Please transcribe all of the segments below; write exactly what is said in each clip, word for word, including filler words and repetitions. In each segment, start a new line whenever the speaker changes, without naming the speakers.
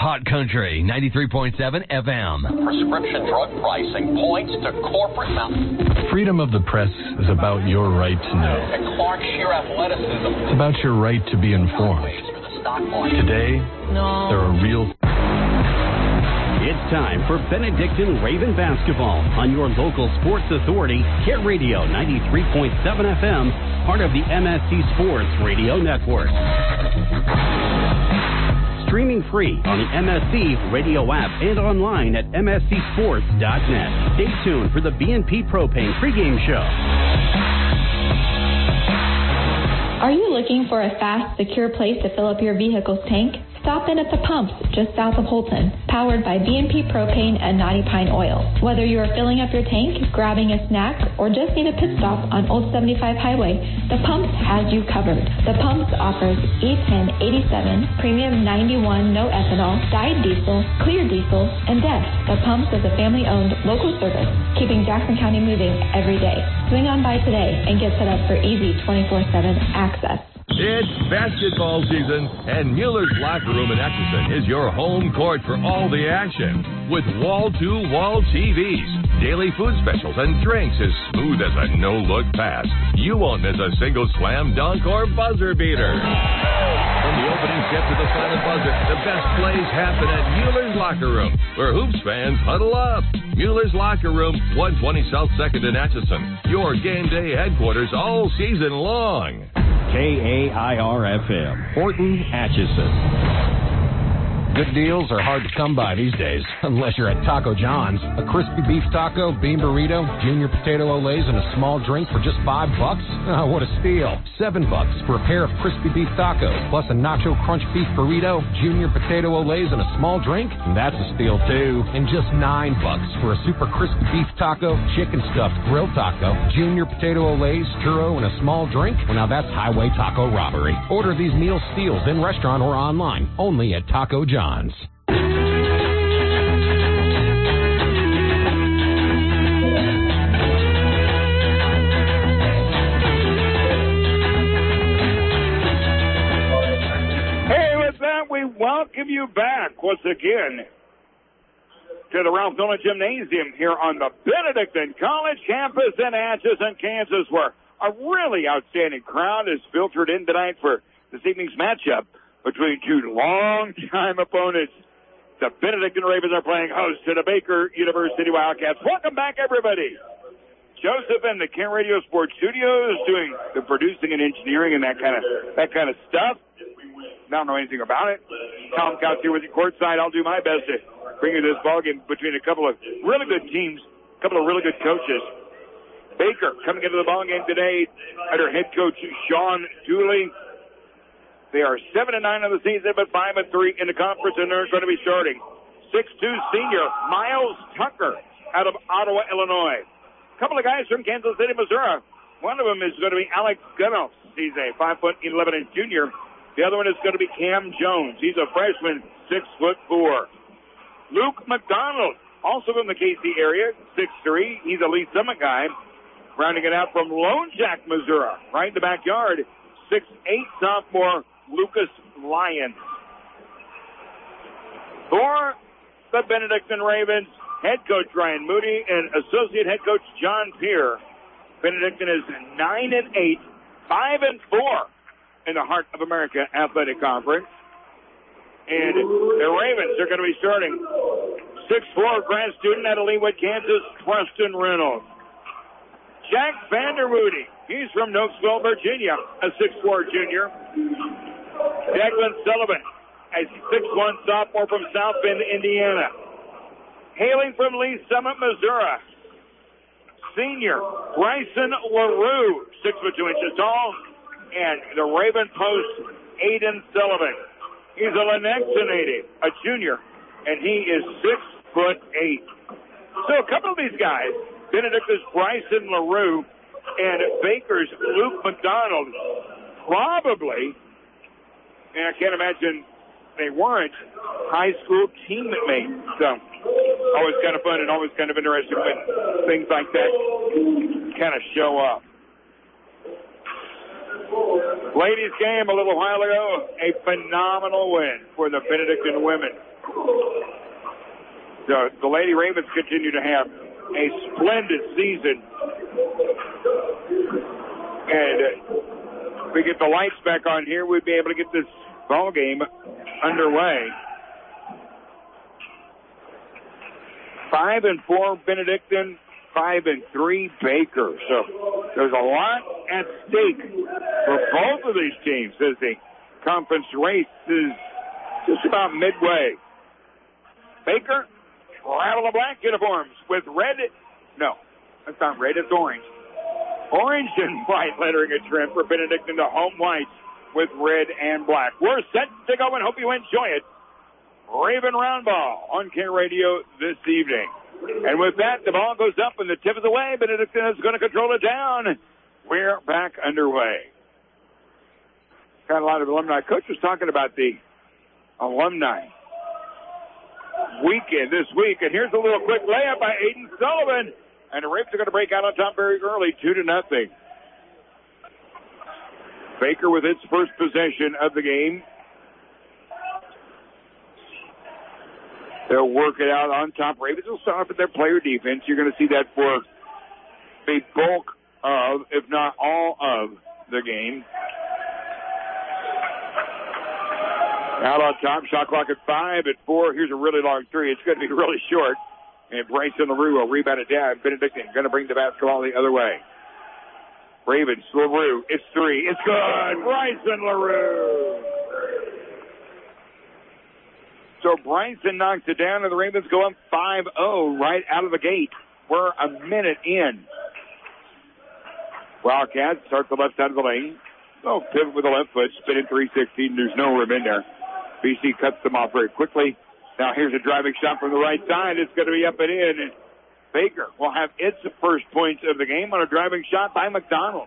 Hot Country ninety-three point seven F M.
Prescription drug pricing points to corporate mountain.
Freedom of the press is about your right to know.
And Clark sheer athleticism.
It's about your right to be informed. Today,
no.
there are real...
It's time for Benedictine Raven basketball on your local sports authority, Kit Radio ninety-three point seven F M, part of the M S C Sports Radio Network. Streaming free on the M S C radio app and online at m s c sports dot net. Stay tuned for the B and P Propane pregame show.
Are you looking for a fast, secure place to fill up your vehicle's tank? Stop in at the pumps just south of Holton, powered by B and P Propane and Knotty Pine Oil. Whether you are filling up your tank, grabbing a snack, or just need a pit stop on Old seventy-five Highway, the Pumps has you covered. The Pumps offers E ten eighty-seven, Premium ninety-one no ethanol, dyed diesel, clear diesel, and D E F. The Pumps is a family-owned local service, keeping Jackson County moving every day. Swing on by today and get set up for easy twenty-four seven access.
It's basketball season, and Mueller's Locker Room in Atchison is your home court for all the action. With wall-to-wall T Vs, daily food specials, and drinks as smooth as a no-look pass, you won't miss a single slam dunk or buzzer beater. From the opening tip to the final buzzer, the best plays happen at Mueller's Locker Room, where Hoops fans huddle up. Mueller's Locker Room, one twenty South second in Atchison, your game day headquarters all season long.
K A I R F M, Horton, Atchison.
Good deals are hard to come by these days, unless you're at Taco John's. A crispy beef taco, bean burrito, junior potato olays, and a small drink for just five bucks? Oh, what a steal. Seven bucks for a pair of crispy beef tacos, plus a nacho crunch beef burrito, junior potato olays, and a small drink? And that's a steal, too. And just nine bucks for a super crispy beef taco, chicken stuffed grilled taco, junior potato olays, churro, and a small drink? Well, now that's highway taco robbery. Order these meal steals in restaurant or online, only at Taco John's. John's.
Hey, with that, we welcome you back once again to the Ralph Nolan Gymnasium here on the Benedictine College campus in Atchison, Kansas, where a really outstanding crowd is filtered in tonight for this evening's matchup between two long-time opponents. The Benedictine Ravens are playing host to the Baker University Wildcats. Welcome back, everybody. Joseph in the Kent Radio Sports Studios doing the producing and engineering and that kind of that kind of stuff. I don't know anything about it. Tom Coutts here with you courtside. I'll do my best to bring you this ballgame between a couple of really good teams, a couple of really good coaches. Baker coming into the ballgame today under head coach Sean Dooley. They are seven and nine on the season, but five and three in the conference, and they're going to be starting six two senior Miles Tucker out of Ottawa, Illinois. A couple of guys from Kansas City, Missouri. One of them is going to be Alex Gunnels. He's a five foot eleven inch junior. The other one is going to be Cam Jones. He's a freshman, six foot four. Luke McDonald, also from the K C area, six three. He's a Lee Summit guy. Rounding it out from Lone Jack, Missouri, right in the backyard, six eight sophomore Lucas Lyons. For the Benedictine Ravens, head coach Ryan Moody and associate head coach John Peer. Benedictine is nine and eight, five and four in the Heart of America Athletic Conference. And the Ravens are going to be starting six four grad student out of Leawood, Kansas, Preston Reynolds. Jack Vandermoody, he's from Knoxville, Virginia, a six four junior. Declan Sullivan, a six one sophomore from South Bend, Indiana. Hailing from Lee Summit, Missouri, senior Bryson LaRue, six foot two inches tall, and the Raven Post, Aiden Sullivan. He's a Lenexa native, a junior, and he is six foot eight. So a couple of these guys, Benedictine's Bryson LaRue and Baker's Luke McDonald, probably, and I can't imagine they weren't, high school teammates. So always kind of fun and always kind of interesting when things like that kind of show up. Ladies game a little while ago, a phenomenal win for the Benedictine women. The, the Lady Ravens continue to have a splendid season. And uh, if we get the lights back on here, we'd be able to get this ball game underway. Five and four Benedictine, five and three Baker. So there's a lot at stake for both of these teams as the conference race is just about midway. Baker, travel the black uniforms with red. No, that's not red, it's orange. Orange and white lettering a trim for Benedictine to home whites with red and black. We're set to go and hope you enjoy it. Raven Roundball on K Radio this evening. And with that, the ball goes up and the tip is away. Benedictine is going to control it down. We're back underway. Got a lot of alumni. Coach was talking about the alumni weekend this week. And here's a little quick layup by Aiden Sullivan. And the Ravens are going to break out on top very early, two to nothing. Baker with its first possession of the game. They'll work it out on top. Ravens will start with their player defense. You're going to see that for the bulk of, if not all of, the game. Out on top, shot clock at five, at four. Here's a really long three. It's going to be really short. And Bryson LaRue will rebound it down. Benedictine going to bring the basketball the other way. Ravens, LaRue, it's three. It's good. Bryson LaRue. So Bryson knocks it down, and the Ravens go up five oh right out of the gate. We're a minute in. Wildcats start the left side of the lane. Oh, pivot with the left foot, spin in three sixteen. There's no room in there. B C cuts them off very quickly. Now here's a driving shot from the right side. It's going to be up and in. And Baker will have its first points of the game on a driving shot by McDonald.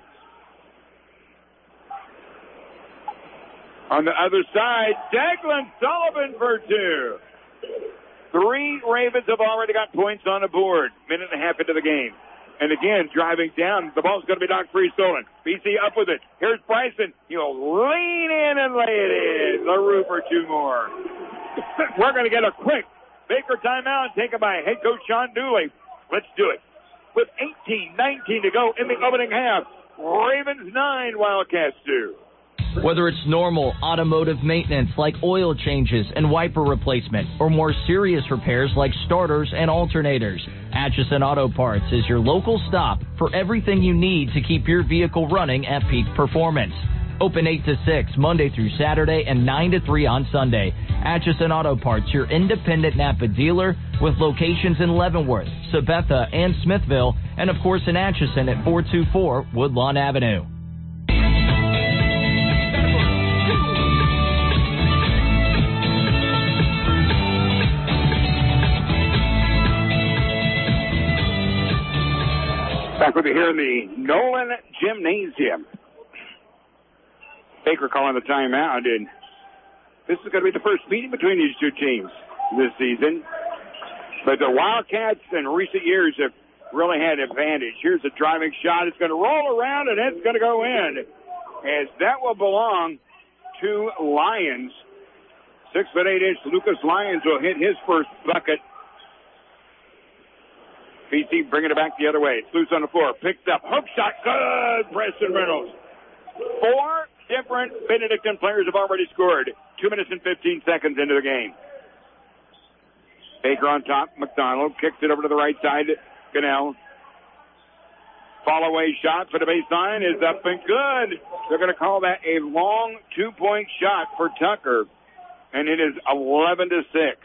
On the other side, Declan Sullivan for two. Three Ravens have already got points on the board. Minute and a half into the game. And again, driving down. The ball's going to be knocked free, stolen. B C up with it. Here's Bryson. He'll lean in and lay it in. LaRue for two more. We're going to get a quick Baker timeout taken by head coach Sean Dooley. Let's do it. With eighteen nineteen to go in the opening half. Ravens nine, Wildcats two.
Whether it's normal automotive maintenance like oil changes and wiper replacement, or more serious repairs like starters and alternators, Atchison Auto Parts is your local stop for everything you need to keep your vehicle running at peak performance. Open eight to six Monday through Saturday and nine to three on Sunday. Atchison Auto Parts, your independent Napa dealer with locations in Leavenworth, Sabetha, and Smithville, and of course in Atchison at four two four Woodlawn Avenue.
Back with you here in the Nolan Gymnasium. Baker calling the timeout, and this is going to be the first meeting between these two teams this season. But the Wildcats in recent years have really had advantage. Here's a driving shot. It's going to roll around, and it's going to go in. As that will belong to Lyons. Six foot eight inch Lucas Lyons will hit his first bucket. B C bringing it back the other way. It's loose on the floor. Picked up. Hook shot. Good. Preston Reynolds. Four different Benedictine players have already scored. Two minutes and fifteen seconds into the game. Baker on top. McDonald kicks it over to the right side. Cannell. Fall away shot for the baseline is up and good. They're going to call that a long two-point shot for Tucker. And it is eleven to six.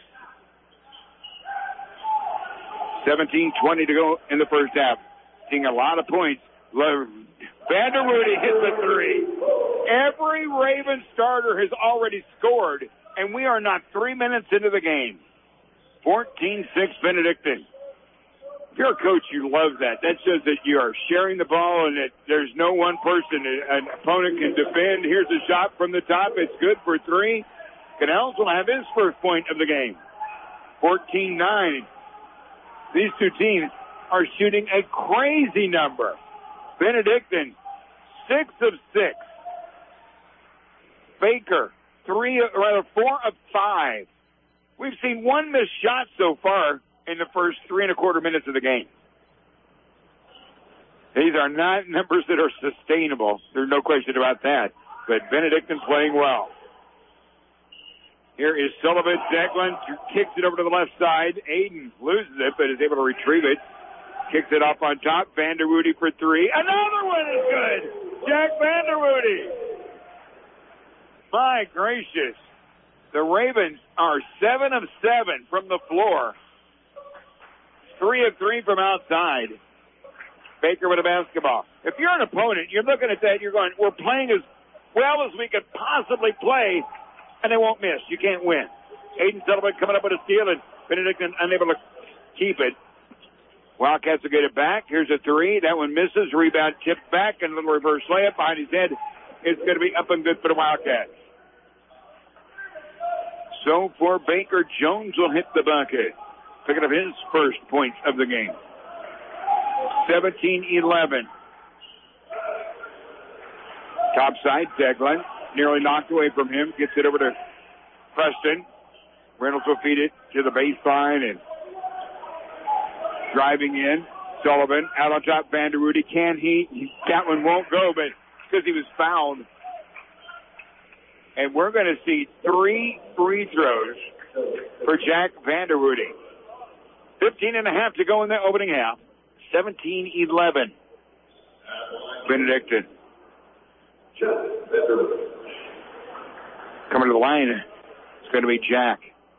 seventeen twenty to go in the first half. Seeing a lot of points. Vander Rudy hits the three. Every Raven starter has already scored, and we are not three minutes into the game. fourteen six Benedictine. If you're a coach, you love that. That shows that you are sharing the ball and that there's no one person an opponent can defend. Here's a shot from the top. It's good for three. Canals will have his first point of the game. fourteen nine. These two teams are shooting a crazy number. Benedictine, six of six Baker, three, or rather four of five. We've seen one missed shot so far in the first three and a quarter minutes of the game. These are not numbers that are sustainable. There's no question about that. But Benedictine playing well. Here is Sullivan. Declan kicks it over to the left side. Aiden loses it, but is able to retrieve it. Kicks it off on top. Vanderwoody for three. Another one is good. Jack Vanderwoody. My gracious. The Ravens are seven of seven from the floor. Three of three from outside. Baker with a basketball. If you're an opponent, you're looking at that, you're going, we're playing as well as we could possibly play, and they won't miss. You can't win. Aiden Sullivan coming up with a steal, and Benedictine unable to keep it. Wildcats will get it back. Here's a three. That one misses. Rebound tipped back, and a little reverse layup behind his head. It's going to be up and good for the Wildcats. So for Baker, Jones will hit the bucket, picking up his first points of the game. seventeen eleven. Top side, Declan. Nearly knocked away from him. Gets it over to Preston. Reynolds will feed it to the baseline and driving in. Sullivan out on top. Vanderwoody. Can he? That one won't go, but because he was fouled. And we're going to see three free throws for Jack Vanderwoody. fifteen and a half to go in the opening half. seventeen eleven. Benedictine. Coming to the line, it's going to be Jack.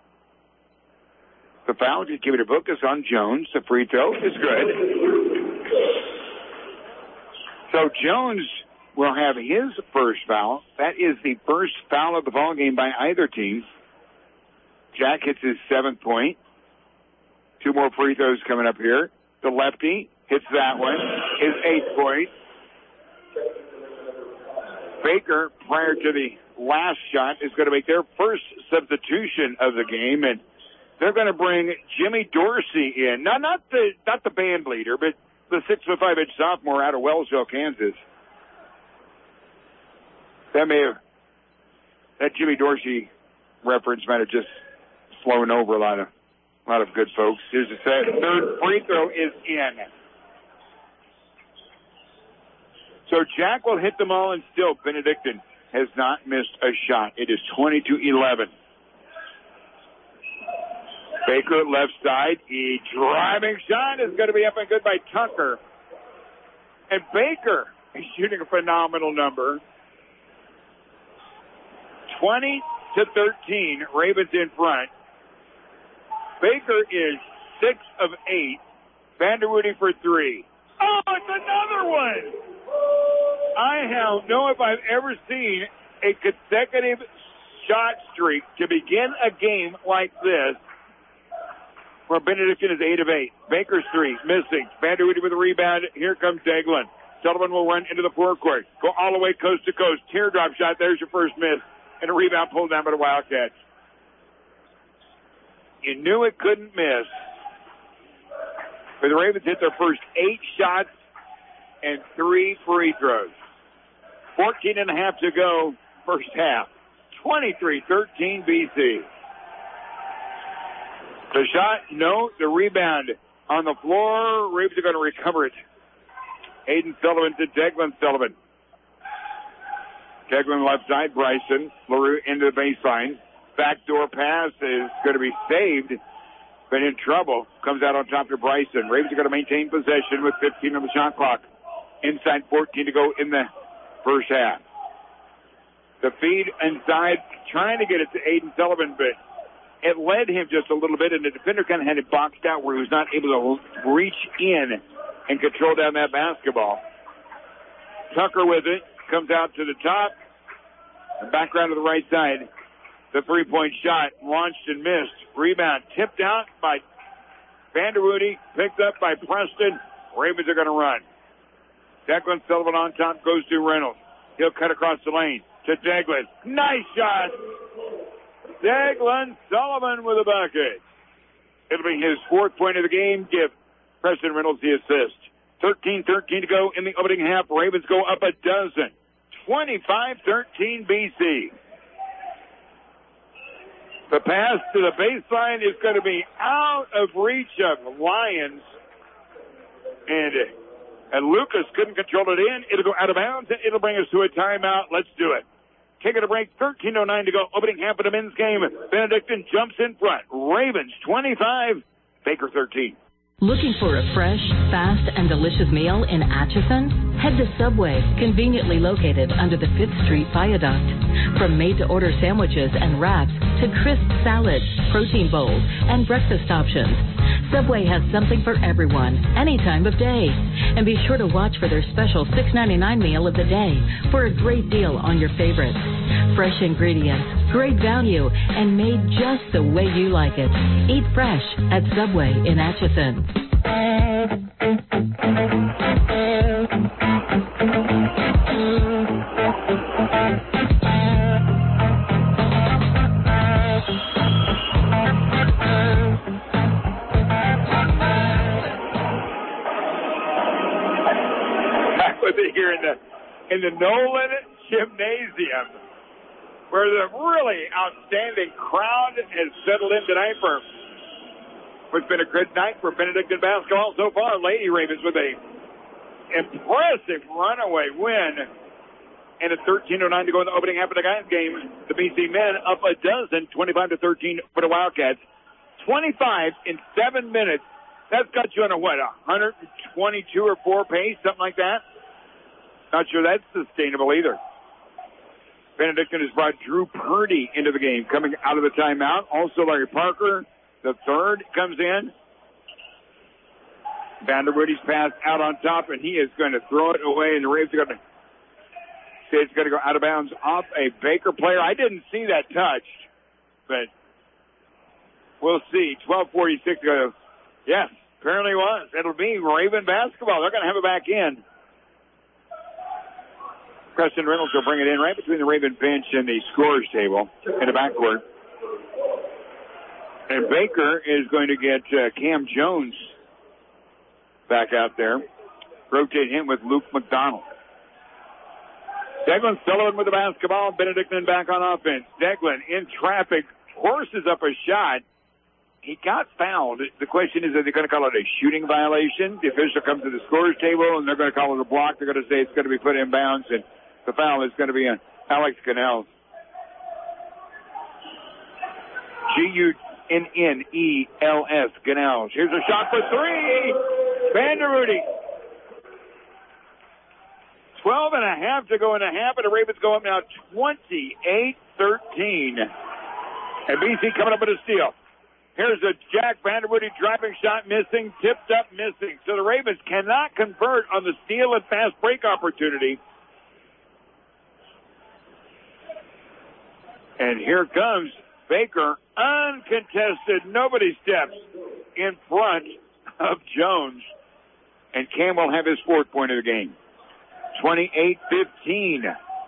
The foul, just give it a focus on Jones. The free throw is good. So Jones will have his first foul. That is the first foul of the ball game by either team. Jack hits his seventh point. Two more free throws coming up here. The lefty hits that one. His eighth point. Baker, prior to the last shot, is going to make their first substitution of the game, and they're going to bring Jimmy Dorsey in. Now, not the not the band leader, but the six foot five inch sophomore out of Wellsville, Kansas. That may have that Jimmy Dorsey reference might have just flown over a lot of a lot of good folks. Here's the set. Third free throw is in. So Jack will hit them all, and still Benedictine has not missed a shot. It is twenty-two eleven. Baker left side. A driving shot is going to be up and good by Tucker. And Baker is shooting a phenomenal number. twenty to thirteen. Ravens in front. Baker is six of eight. Vanderwoody for three. Oh, it's another one. I don't know if I've ever seen a consecutive shot streak to begin a game like this where Benedictine is eight of eight. Baker's three, missing. Vanderwoody with a rebound. Here comes Declan. Sullivan will run into the forecourt. Go all the way coast to coast. Teardrop shot. There's your first miss. And a rebound pulled down by the Wildcats. You knew it couldn't miss. But the Ravens hit their first eight shots and three free throws. fourteen and a half to go, first half. twenty-three thirteen B C. The shot, no. The rebound on the floor. Ravens are going to recover it. Aiden Sullivan to Declan Sullivan. Declan left side, Bryson. LaRue into the baseline. Backdoor pass is going to be saved, but in trouble. Comes out on top to Bryson. Ravens are going to maintain possession with fifteen on the shot clock. Inside fourteen to go in the first half. The feed inside, trying to get it to Aiden Sullivan, but it led him just a little bit, and the defender kind of had it boxed out where he was not able to reach in and control down that basketball. Tucker with it, comes out to the top, and back around to the right side. The three-point shot launched and missed. Rebound tipped out by Vanderwoody, picked up by Preston. Ravens are going to run. Declan Sullivan on top, goes to Reynolds. He'll cut across the lane to Declan. Nice shot. Declan Sullivan with a bucket. It'll be his fourth point of the game. Give Preston Reynolds the assist. thirteen thirteen to go in the opening half. Ravens go up a dozen. twenty-five thirteen B C. The pass to the baseline is going to be out of reach of Lyons. And, and Lucas couldn't control it in. It'll go out of bounds. It'll bring us to a timeout. Let's do it. Kicking a break, thirteen oh nine to go. Opening half of the men's game. Benedictine jumps in front. Ravens twenty-five, Baker thirteen.
Looking for a fresh, fast, and delicious meal in Atchison? Head to Subway, conveniently located under the fifth Street Viaduct. From made-to-order sandwiches and wraps to crisp salads, protein bowls, and breakfast options, Subway has something for everyone, any time of day. And be sure to watch for their special six ninety-nine meal of the day for a great deal on your favorites. Fresh ingredients, great value, and made just the way you like it. Eat fresh at Subway in Atchison.
Back with it here in the in the Nolan Gymnasium, where the really outstanding crowd has settled in tonight for what's been a good night for Benedictine basketball so far. Lady Ravens with a impressive runaway win, and a thirteen oh nine to go in the opening half of the guys game. The B C men up a dozen, twenty-five to thirteen for the Wildcats. twenty-five in seven minutes. That's got you on a what, one twenty-two or four pace, something like that? Not sure that's sustainable either. Benedictine has brought Drew Purdy into the game, coming out of the timeout. Also Larry Parker, the third, comes in. Vanderwoody's pass out on top, and he is going to throw it away, and the Ravens are going to say it's going to go out of bounds off a Baker player. I didn't see that touch, but we'll see. twelve forty-six to go. Yes, apparently was. It'll be Raven basketball. They're going to have it back in. Preston Reynolds will bring it in right between the Raven bench and the scorer's table in the backcourt. And Baker is going to get uh, Cam Jones back out there. Rotate him with Luke McDonald. Declan Sullivan with the basketball. Benedictine back on offense. Declan in traffic, forces up a shot. He got fouled. The question is, are they going to call it a shooting violation? The official comes to the scorer's table, and they're going to call it a block. They're going to say it's going to be put in bounds, and the foul is going to be on Alex Canels. G U N N E L S, Canels. Here's a shot for three. Vanderwoody. Twelve and a half to go in a half, and the Ravens go up now twenty-eight thirteen. And B C coming up with a steal. Here's a Jack Vanderwoody driving shot missing, tipped up missing. So the Ravens cannot convert on the steal and fast break opportunity. And here comes Baker, uncontested. Nobody steps in front of Jones. And Cam will have his fourth point of the game. twenty-eight fifteen.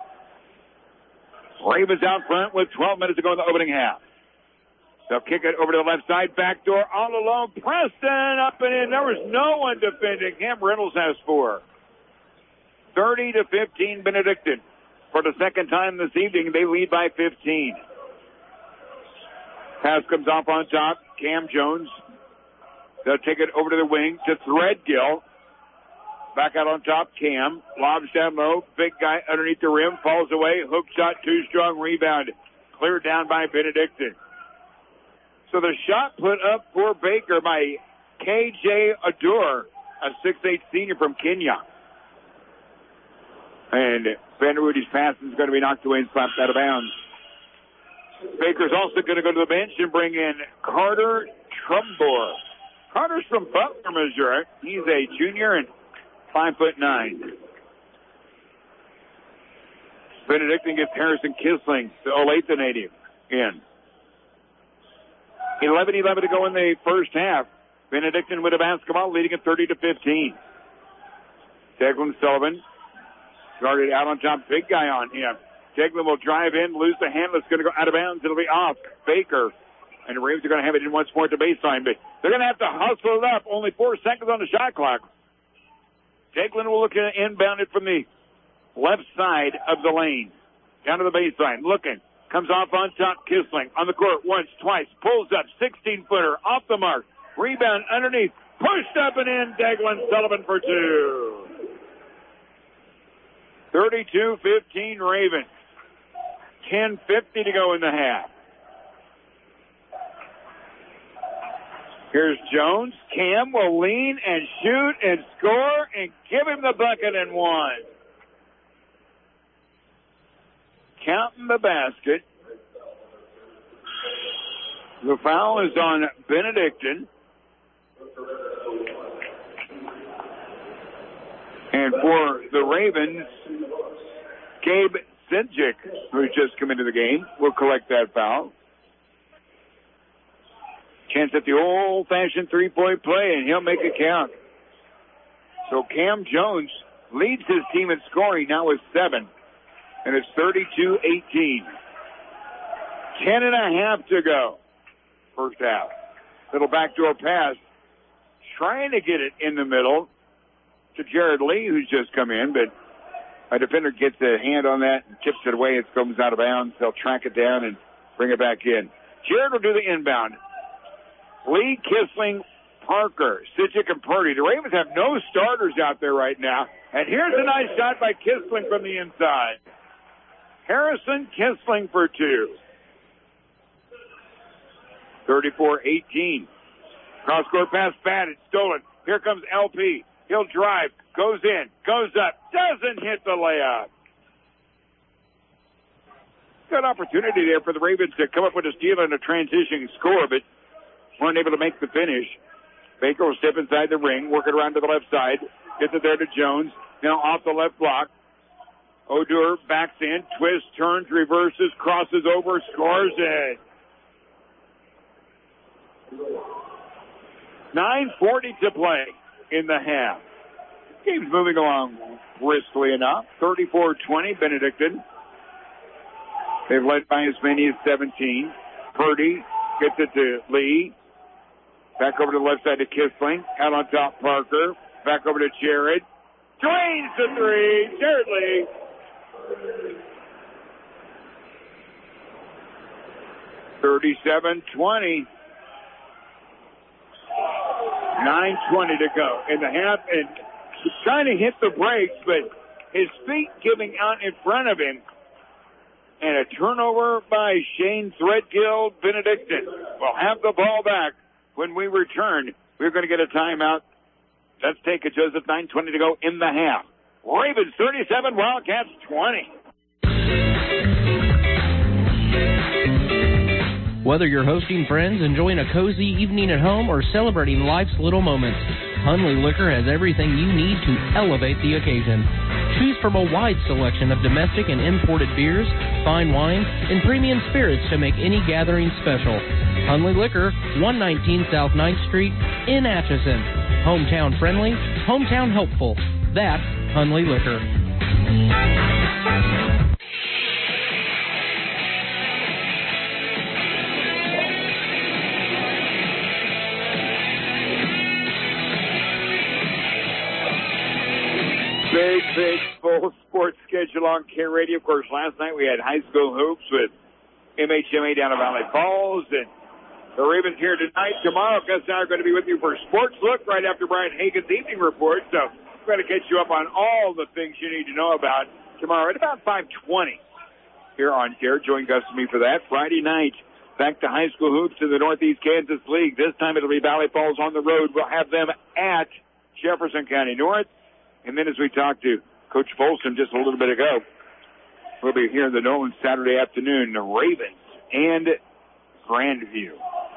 Ravens out front with twelve minutes to go in the opening half. They'll kick it over to the left side, back door, all alone. Preston up and in. There was no one defending. Cam Reynolds has four. thirty to fifteen, Benedictine. For the second time this evening, they lead by fifteen. Pass comes off on top. Cam Jones. They'll take it over to the wing to Threadgill. Back out on top, Cam. Lobs down low. Big guy underneath the rim. Falls away. Hook shot, too strong. Rebound. Cleared down by Benedictine. So the shot put up for Baker by K J Adur, a six eight senior from Kenya. And Vanderwoody's pass is going to be knocked away and slapped out of bounds. Baker's also going to go to the bench and bring in Carter Trumbore. Carter's from Butler, Missouri. He's a junior and five foot nine. Benedictine gets Harrison Kissling, the Olathe native, in. eleven eleven to go in the first half. Benedictine with a basketball, leading at thirty to fifteen. Declan Sullivan guarded out on top. Big guy on him. Declan will drive in, lose the handle. It's going to go out of bounds. It'll be off Baker. And the Ravens are going to have it in once more at the baseline. But they're going to have to hustle it up. Only four seconds on the shot clock. Declan will look to inbound it from the left side of the lane. Down to the baseline. Looking. Comes off on top, Kissling. On the court once, twice. Pulls up, sixteen-footer, off the mark. Rebound underneath. Pushed up and in, Deglin Sullivan for two. thirty-two fifteen Ravens. ten fifty to go in the half. Here's Jones. Cam will lean and shoot and score and give him the bucket and one. Counting the basket. The foul is on Benedictine. And for the Ravens, Gabe Sidjic, who's just come into the game, will collect that foul. Chance at the old-fashioned three-point play, and he'll make it count. So Cam Jones leads his team in scoring now with seven, and it's thirty-two eighteen. Ten and a half to go, first half. Little backdoor pass, trying to get it in the middle to Jared Lee, who's just come in, but a defender gets a hand on that and tips it away. It comes out of bounds. They'll track it down and bring it back in. Jared will do the inbound. Lee, Kissling, Parker, Sidjic, and Purdy. The Ravens have no starters out there right now. And here's a nice shot by Kissling from the inside. Harrison Kissling for two. thirty-four eighteen. Cross-court pass batted, stolen. Here comes L P. He'll drive, goes in, goes up, doesn't hit the layup. Good opportunity there for the Ravens to come up with a steal and a transition score, but weren't able to make the finish. Baker will step inside the ring, work it around to the left side, gets it there to Jones. Now off the left block. Odur backs in, twists, turns, reverses, crosses over, scores it. nine forty to play in the half. Game's moving along briskly enough. thirty-four twenty, Benedictine. They've led by as many as seventeen. Purdy gets it to Lee. Back over to the left side to Kissling. Out on top, Parker. Back over to Jared. Drains the three. Jared Lee. thirty-seven twenty. nine twenty to go in the half. And he's trying to hit the brakes, but his feet giving out in front of him. And a turnover by Shane Threadgill. Benedictine will have the ball back when we return. We're going to get a timeout. Let's take it, Joseph. nine twenty to go in the half. Ravens thirty-seven, Wildcats twenty.
Whether you're hosting friends, enjoying a cozy evening at home, or celebrating life's little moments, Hunley Liquor has everything you need to elevate the occasion. Choose from a wide selection of domestic and imported beers, fine wines, and premium spirits to make any gathering special. Hunley Liquor, one nineteen South ninth Street in Atchison. Hometown friendly, hometown helpful. That's Hunley Liquor.
Big, big full sports schedule on K Radio. Of course, last night we had high school hoops with M H M A down at Valley Falls, and the Ravens here tonight. Tomorrow, Gus and I are going to be with you for Sports Look right after Brian Hagan's evening report. So we're going to catch you up on all the things you need to know about tomorrow at about five twenty here on Care. Join Gus and me for that. Friday night, back to high school hoops in the Northeast Kansas League. This time it'll be Valley Falls on the road. We'll have them at Jefferson County North. And then as we talked to Coach Folsom just a little bit ago, we'll be here in the Nolan Saturday afternoon, the Ravens and Grandview.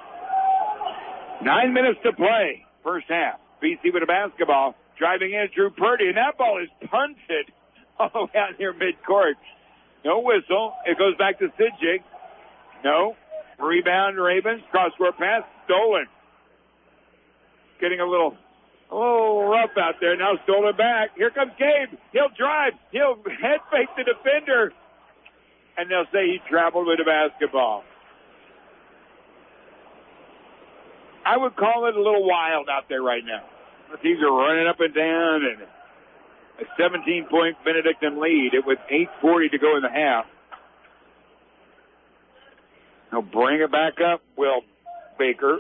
Nine minutes to play, first half. B C with a basketball, driving in Drew Purdy, and that ball is punted all the way out here midcourt. No whistle. It goes back to Sidjic. No. Rebound, Ravens. Cross-court pass, stolen. Getting a little... Oh, rough out there. Now stolen back. Here comes Gabe. He'll drive. He'll head fake the defender. And they'll say he traveled with a basketball. I would call it a little wild out there right now. The teams are running up and down, and a seventeen-point Benedictine lead with eight forty to go in the half. He'll bring it back up, Will Baker.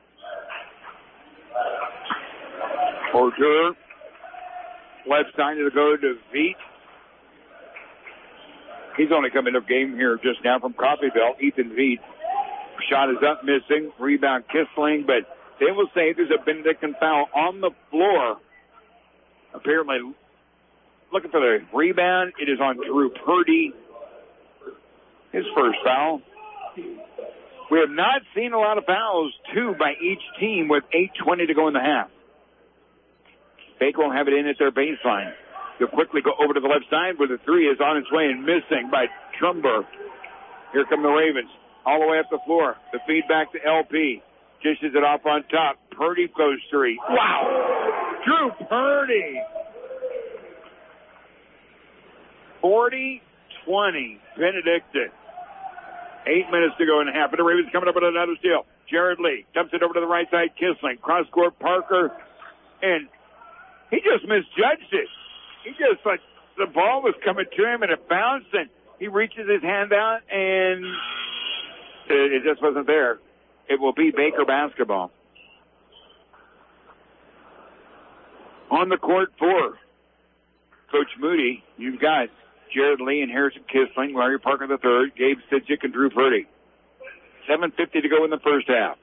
Order. Left side to go to Veet. He's only come into the game here just now from Coffeyville. Ethan Veet. Shot is up, missing. Rebound, Kissling, but they will say there's a Benedictine foul on the floor. Apparently, looking for the rebound. It is on Drew Purdy. His first foul. We have not seen a lot of fouls, two by each team with eight twenty to go in the half. Baker will have it in at their baseline. They'll quickly go over to the left side where the three is on its way and missing by Trumber. Here come the Ravens. All the way up the floor. The feed back to L P. Dishes it off on top. Purdy goes three. Wow! Drew Purdy! forty twenty. Benedictine. Eight minutes to go in the half. And the Ravens coming up with another steal. Jared Lee dumps it over to the right side. Kissling. Cross court Parker. And he just misjudged it. He just, like, the ball was coming to him and it bounced and he reaches his hand out and it just wasn't there. It will be Baker basketball. On the court for Coach Moody, you've got Jared Lee and Harrison Kissling, Larry Parker the third, Gabe Sidzik, and Drew Purdy. seven fifty to go in the first half.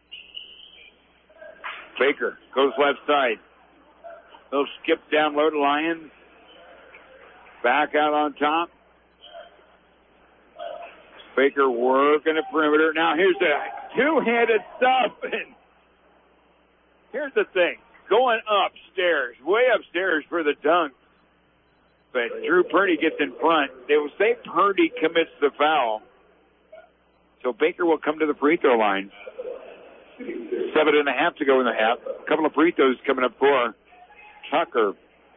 Baker goes left side. They'll skip down low to Lions. Back out on top. Baker working the perimeter. Now here's the two-handed stuff. And here's the thing. Going upstairs, way upstairs for the dunk. But Drew Purdy gets in front. They will say Purdy commits the foul. So Baker will come to the free throw line. Seven and a half to go in the half. A couple of free throws coming up for Tucker.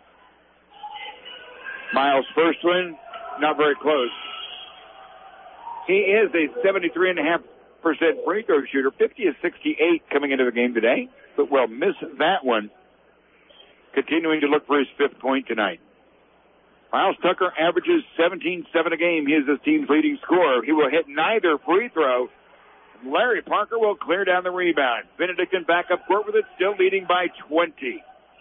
Miles' first one, not very close. He is a seventy-three point five percent free throw shooter, fifty of sixty-eight coming into the game today, but will miss that one. Continuing to look for his fifth point tonight. Miles Tucker averages seventeen seven a game. He is his team's leading scorer. He will hit neither free throw. Larry Parker will clear down the rebound. Benedictine back up court with it, still leading by twenty.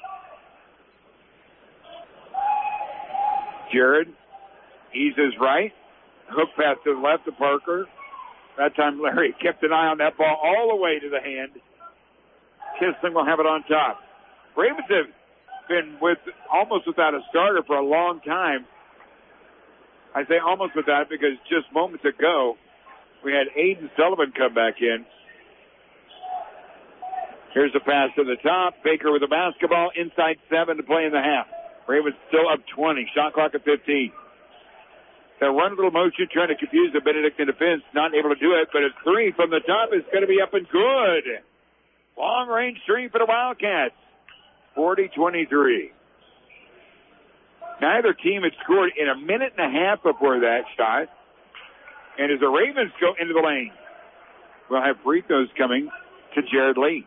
Jared eases right. Hook pass to the left to Parker. That time Larry kept an eye on that ball all the way to the hand. Kissling will have it on top. Ravens have been with almost without a starter for a long time. I say almost without because just moments ago we had Aiden Sullivan come back in. Here's the pass to the top. Baker with the basketball. Inside seven to play in the half. Ravens still up twenty. Shot clock at fifteen. They'll run a little motion trying to confuse the Benedictine defense. Not able to do it, but a three from the top is going to be up and good. Long range three for the Wildcats. forty twenty-three. Neither team had scored in a minute and a half before that shot. And as the Ravens go into the lane, we'll have free throws coming to Jared Lee.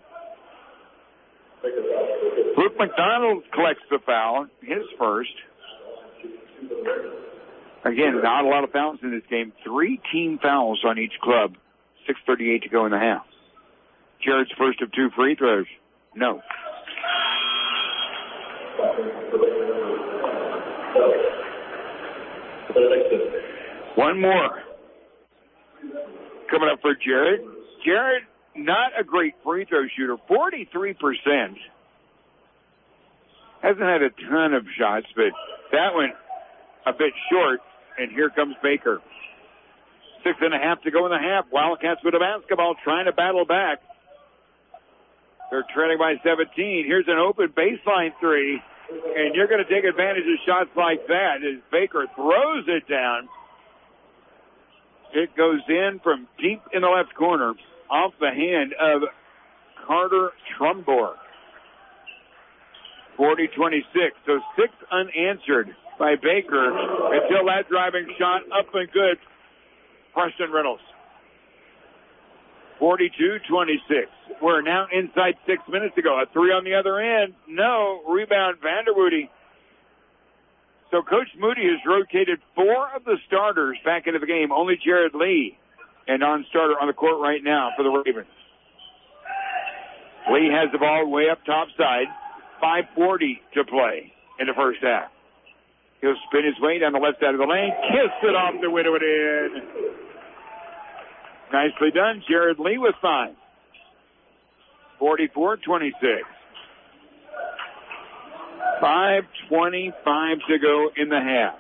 Luke McDonald collects the foul, his first. Again, not a lot of fouls in this game. Three team fouls on each club. six thirty-eight to go in the half. Jared's first of two free throws. No. One more. Coming up for Jared. Jared, not a great free throw shooter. forty-three percent. Hasn't had a ton of shots, but that one a bit short. And here comes Baker. Six and a half to go in the half. Wildcats with a basketball trying to battle back. They're trailing by seventeen. Here's an open baseline three. And you're going to take advantage of shots like that as Baker throws it down. It goes in from deep in the left corner off the hand of Carter Trumbor. forty twenty-six. So six unanswered by Baker until that driving shot up and good. Preston Reynolds. forty-two twenty-six. We're now inside six minutes to go. A three on the other end. No. Rebound Vanderwoody. So Coach Moody has rotated four of the starters back into the game. Only Jared Lee and non-starter on the court right now for the Ravens. Lee has the ball way up top side. five forty to play in the first half. He'll spin his way down the left side of the lane. Kiss it off the window and in. Nicely done. Jared Lee with five. forty-four twenty-six. five twenty-five to go in the half.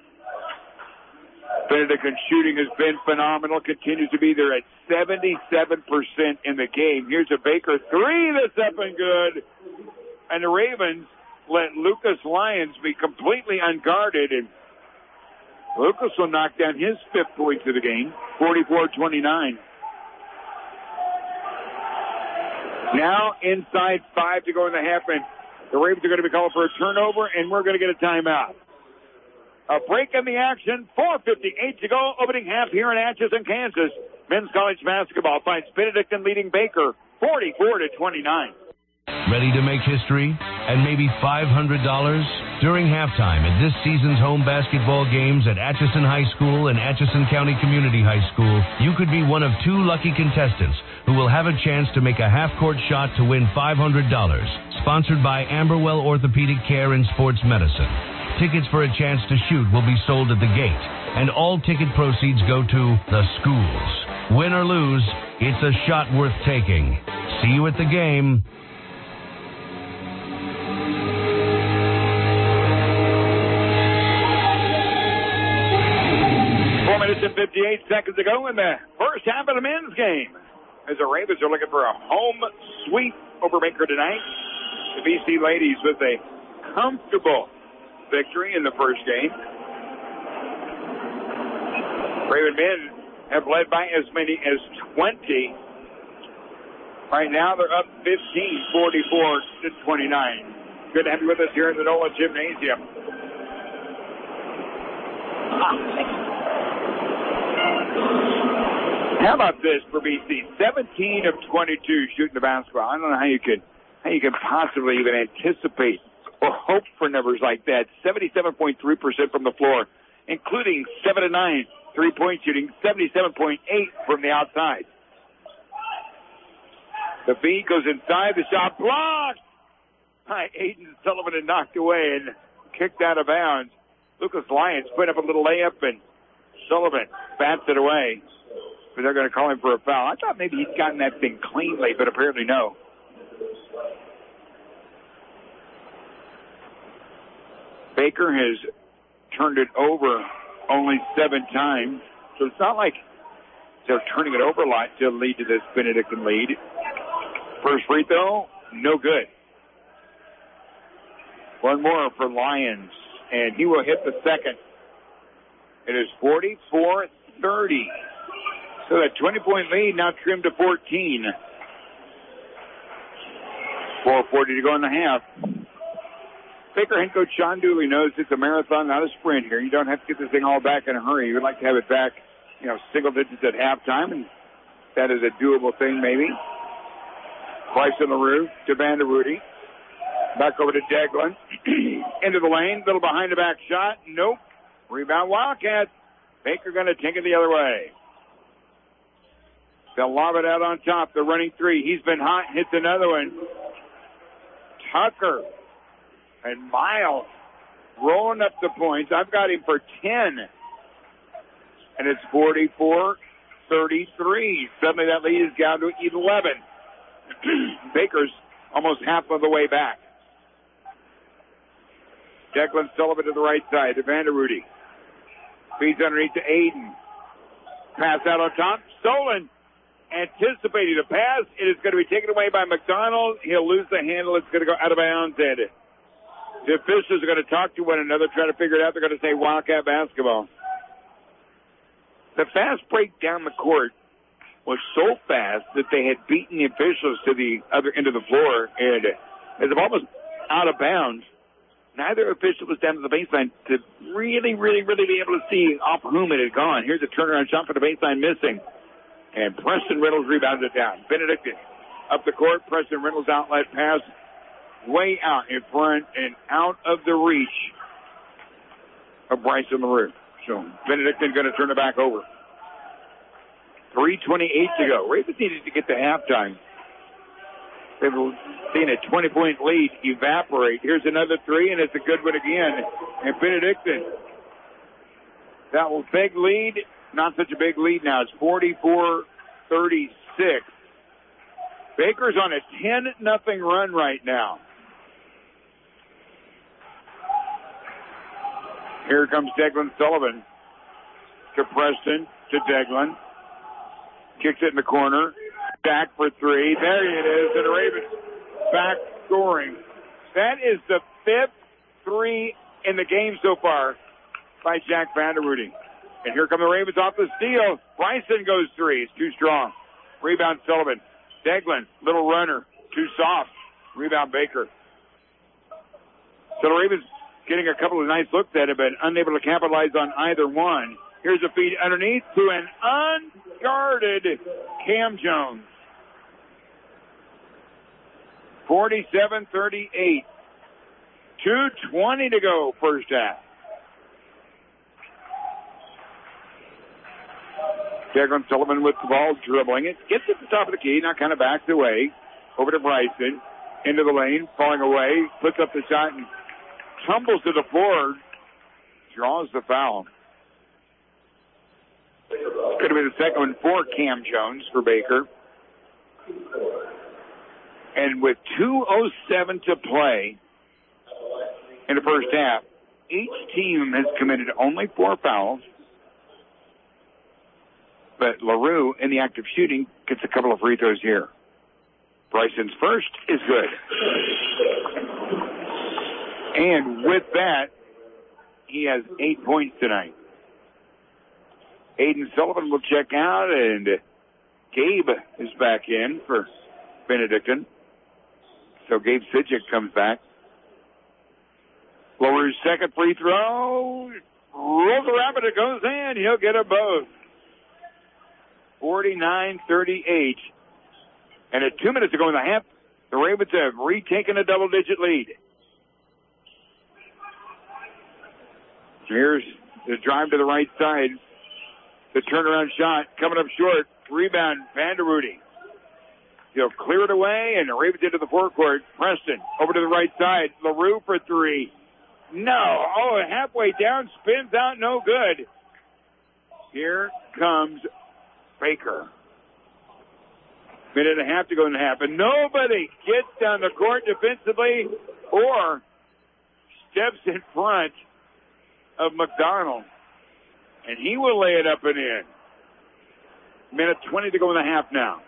Benedictine shooting has been phenomenal. Continues to be there at seventy-seven percent in the game. Here's a Baker three that's up and good. And the Ravens let Lucas Lyons be completely unguarded. And Lucas will knock down his fifth point of the game. forty-four twenty-nine. Now inside five to go in the half. And the Ravens are going to be calling for a turnover. And we're going to get a timeout. A break in the action. four fifty-eight to go. Opening half here in Atchison, Kansas. Men's college basketball finds Benedictine leading Baker forty-four to twenty-nine.
Ready to make history and maybe five hundred dollars? During halftime at this season's home basketball games at Atchison High School and Atchison County Community High School, you could be one of two lucky contestants who will have a chance to make a half-court shot to win five hundred dollars. Sponsored by Amberwell Orthopedic Care and Sports Medicine. Tickets for a chance to shoot will be sold at the gate, and all ticket proceeds go to the schools. Win or lose, it's a shot worth taking. See you at the game.
Four minutes and fifty-eight seconds to go in the first half of the men's game. As the Ravens are looking for a home sweep over Baker tonight. The B C ladies with a comfortable victory in the first game. Raven men have led by as many as twenty. Right now they're up fifteen, forty-four to twenty-nine. Good to have you with us here in the NOLA Gymnasium. How about this for B C? seventeen of twenty-two shooting the basketball. I don't know how you could how you could possibly even anticipate or hope for numbers like that. seventy-seven point three percent from the floor, including seven to nine three-point shooting, seventy-seven point eight from the outside. The feed goes inside, the shot blocked by Aiden Sullivan and knocked away and kicked out of bounds. Lucas Lyons put up a little layup and Sullivan bats it away. But they're going to call him for a foul. I thought maybe he'd gotten that thing cleanly, but apparently no. Baker has turned it over only seven times. So it's not like they're turning it over a lot to lead to this Benedictine lead. First free throw, no good. One more for Lyons, and he will hit the second. It is forty-four thirty. So that twenty-point lead now trimmed to fourteen. four forty to go in the half. Baker head coach Sean Dooley knows it's a marathon, not a sprint here. You don't have to get this thing all back in a hurry. You'd like to have it back, you know, single digits at halftime, and that is a doable thing maybe. Price on the roof to Vanderwoody. Back over to Deglin. Into the lane, little behind the back shot. Nope. Rebound Wildcats. Baker going to take it the other way. They'll lob it out on top. The running three. He's been hot. Hits another one. Tucker and Miles rolling up the points. I've got him for ten. And it's forty-four thirty-three. Suddenly that lead is down to eleven. Baker's almost half of the way back. Declan Sullivan to the right side to Vanderwoody. Feeds underneath to Aiden. Pass out on top. Stolen. Anticipating the pass. It is going to be taken away by McDonald. He'll lose the handle. It's going to go out of bounds. And the officials are going to talk to one another, try to figure it out. They're going to say Wildcat basketball. The fast break down the court was so fast that they had beaten the officials to the other end of the floor. And as of almost out of bounds, neither official was down to the baseline to really, really, really be able to see off whom it had gone. Here's a turnaround shot for the baseline missing. And Preston Reynolds rebounded it down. Benedictine up the court. Preston Reynolds outlet pass way out in front and out of the reach of Bryson LaRue. So Benedictine going to turn it back over. three twenty-eight to go. Ravens needed to get to halftime. They've seen a twenty-point lead evaporate. Here's another three, and it's a good one again. And Benedictine, that was big lead. Not such a big lead now. It's forty-four thirty-six. Baker's on a ten nothing run right now. Here comes Declan Sullivan to Preston, to Declan. Kicks it in the corner. Back for three. There it is. And the Ravens back scoring. That is the fifth three in the game so far by Jack Vanderwoody. And here come the Ravens off the steal. Bryson goes three. It's too strong. Rebound Sullivan. Declan, little runner. Too soft. Rebound Baker. So the Ravens getting a couple of nice looks at it, but unable to capitalize on either one. Here's a feed underneath to an unguarded Cam Jones. forty-seven thirty-eight. two twenty to go first half. Declan Sullivan with the ball, dribbling it. Gets at the top of the key, now kind of backs away. Over to Bryson. Into the lane, falling away. Puts up the shot and tumbles to the floor. Draws the foul. Could have been the second one for Cam Jones for Baker. And with two oh seven to play in the first half, each team has committed only four fouls. But LaRue, in the act of shooting, gets a couple of free throws here. Bryson's first is good. And with that, he has eight points tonight. Aiden Sullivan will check out, and Gabe is back in for Benedictine. So Gabe Sidjic comes back. LaRue's second free throw. Rolls around, but it goes in. He'll get them both. forty-nine thirty-eight. And at two minutes to go in the half, the Ravens have retaken a double-digit lead. Here's the drive to the right side. The turnaround shot coming up short. Rebound, Vanderwoody. He'll clear it away, and the Ravens into the forecourt. Preston over to the right side. LaRue for three. No. Oh, halfway down, spins out, no good. Here comes Baker. Minute and a half to go in the half, and nobody gets down the court defensively or steps in front of McDonald. And he will lay it up and in. Minute twenty to go in the half now.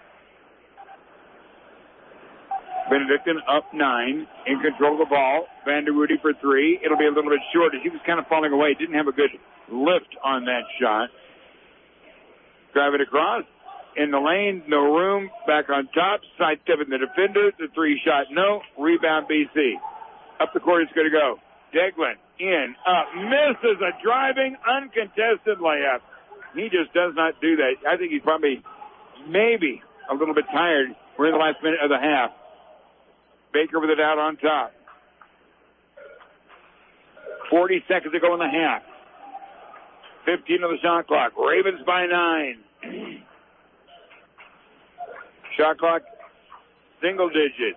Benedictine up nine, in control of the ball. Vanderwoody for three. It'll be a little bit short. He was kind of falling away. Didn't have a good lift on that shot. Drive it across. In the lane, no room. Back on top. Sidestepping the defender. The three shot, no. Rebound, B C. Up the court it's going to go. Declan in, up, misses a driving, uncontested layup. He just does not do that. I think he's probably, maybe, a little bit tired. We're in the last minute of the half. Baker with it out on top. forty seconds to go in the half. fifteen on the shot clock. Ravens by nine. Shot clock, single digits.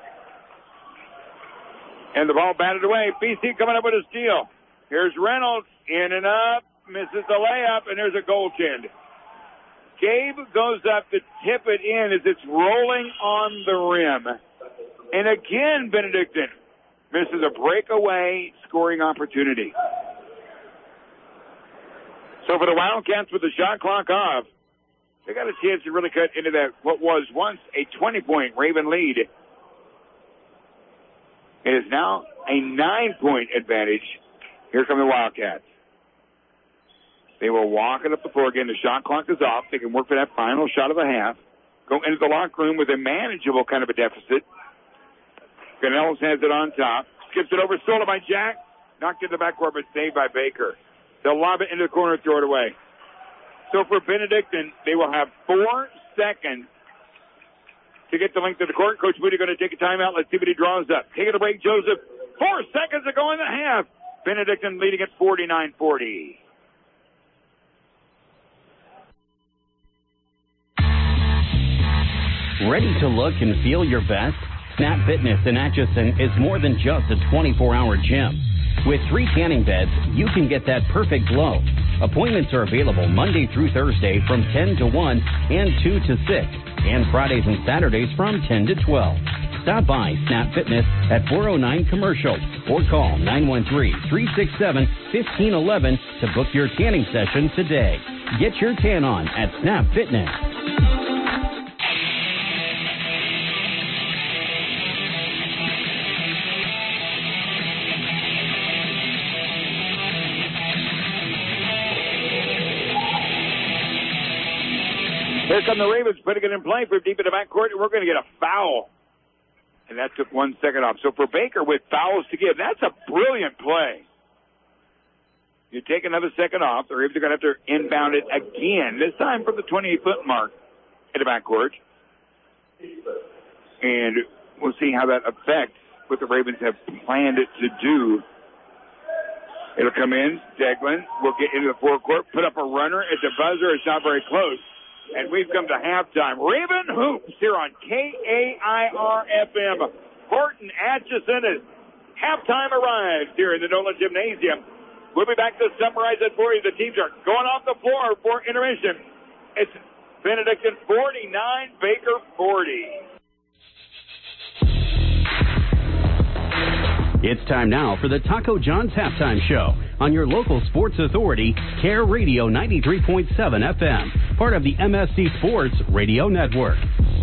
And the ball batted away. B C coming up with a steal. Here's Reynolds. In and up. Misses the layup. And there's a goaltend. Gabe goes up to tip it in as it's rolling on the rim. And again, Benedictine misses a breakaway scoring opportunity. So for the Wildcats with the shot clock off, they got a chance to really cut into that, what was once a twenty-point Raven lead. It is now a nine-point advantage. Here come the Wildcats. They will walk it up the floor again. The shot clock is off. They can work for that final shot of the half. Go into the locker room with a manageable kind of a deficit. Canellis has it on top. Skips it over. Stolen by Jack. Knocked in the backcourt, but saved by Baker. They'll lob it into the corner and throw it away. So for Benedictine, they will have four seconds to get the length of the court. Coach Moody going to take a timeout. Let's see what he draws up. Taking a break, Joseph. Four seconds to go in the half. Benedictine leading at forty-nine forty.
Ready to look and feel your best? Snap Fitness in Atchison is more than just a twenty-four hour gym. With three tanning beds, you can get that perfect glow. Appointments are available Monday through Thursday from ten to one and two to six, and Fridays and Saturdays from ten to twelve. Stop by Snap Fitness at four oh nine Commercial or call nine one three, three six seven, one five one one to book your tanning session today. Get your tan on at Snap Fitness.
Here come the Ravens putting it in play for deep in the backcourt, and we're going to get a foul. And that took one second off. So for Baker with fouls to give, that's a brilliant play. You take another second off. The Ravens are going to have to inbound it again, this time from the twenty-eight foot mark in the backcourt. And we'll see how that affects what the Ravens have planned it to do. It'll come in. Deglin will get into the forecourt, put up a runner at the buzzer. It's not very close. And we've come to halftime. Raven Hoops here on K A I R F M. Horton Atchison as halftime arrives here in the Nolan Gymnasium. We'll be back to summarize it for you. The teams are going off the floor for intermission. It's Benedictine forty-nine, Baker forty.
It's time now for the Taco John's Halftime Show on your local sports authority, Care Radio ninety-three point seven F M, part of the M S C Sports Radio Network.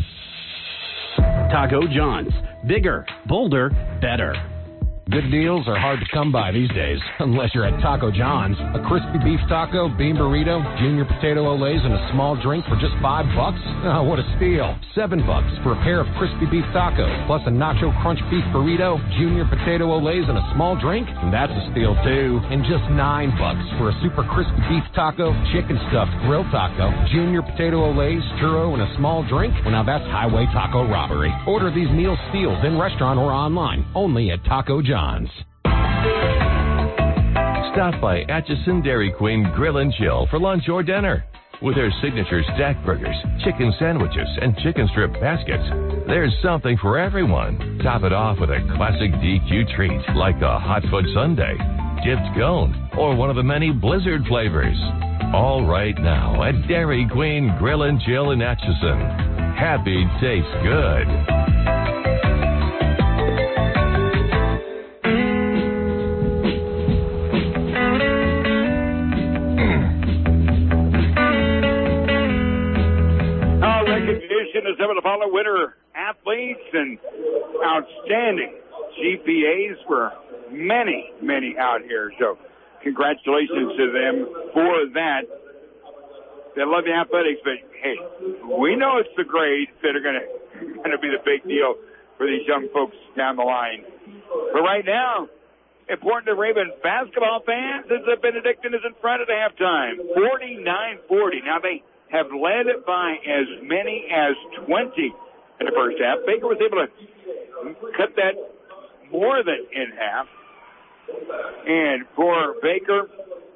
Taco John's, bigger, bolder, better.
Good deals are hard to come by these days, unless you're at Taco John's. A crispy beef taco, bean burrito, junior potato olays, and a small drink for just five bucks? Oh, what a steal. Seven bucks for a pair of crispy beef tacos, plus a nacho crunch beef burrito, junior potato olays, and a small drink? And that's a steal, too. And just nine bucks for a super crispy beef taco, chicken stuffed grilled taco, junior potato olays, churro, and a small drink? Well, now that's highway taco robbery. Order these meal steals in restaurant or online, only at Taco John's.
Stop by Atchison Dairy Queen Grill and Chill for lunch or dinner. With their signature stack burgers, chicken sandwiches, and chicken strip baskets, there's something for everyone. Top it off with a classic D Q treat like a hot foot sundae, dipped cone, or one of the many Blizzard flavors. All right now at Dairy Queen Grill and Chill in Atchison. Happy tastes good.
Recognition of some of the Apollo winter athletes and outstanding G P As for many, many out here. So congratulations to them for that. They love the athletics, but hey, we know it's the grades that are going to going to be the big deal for these young folks down the line. But right now, important to Raven basketball fans is that Benedictine is in front at halftime, forty-nine forty. Now they have led by as many as twenty in the first half. Baker was able to cut that more than in half. And for Baker,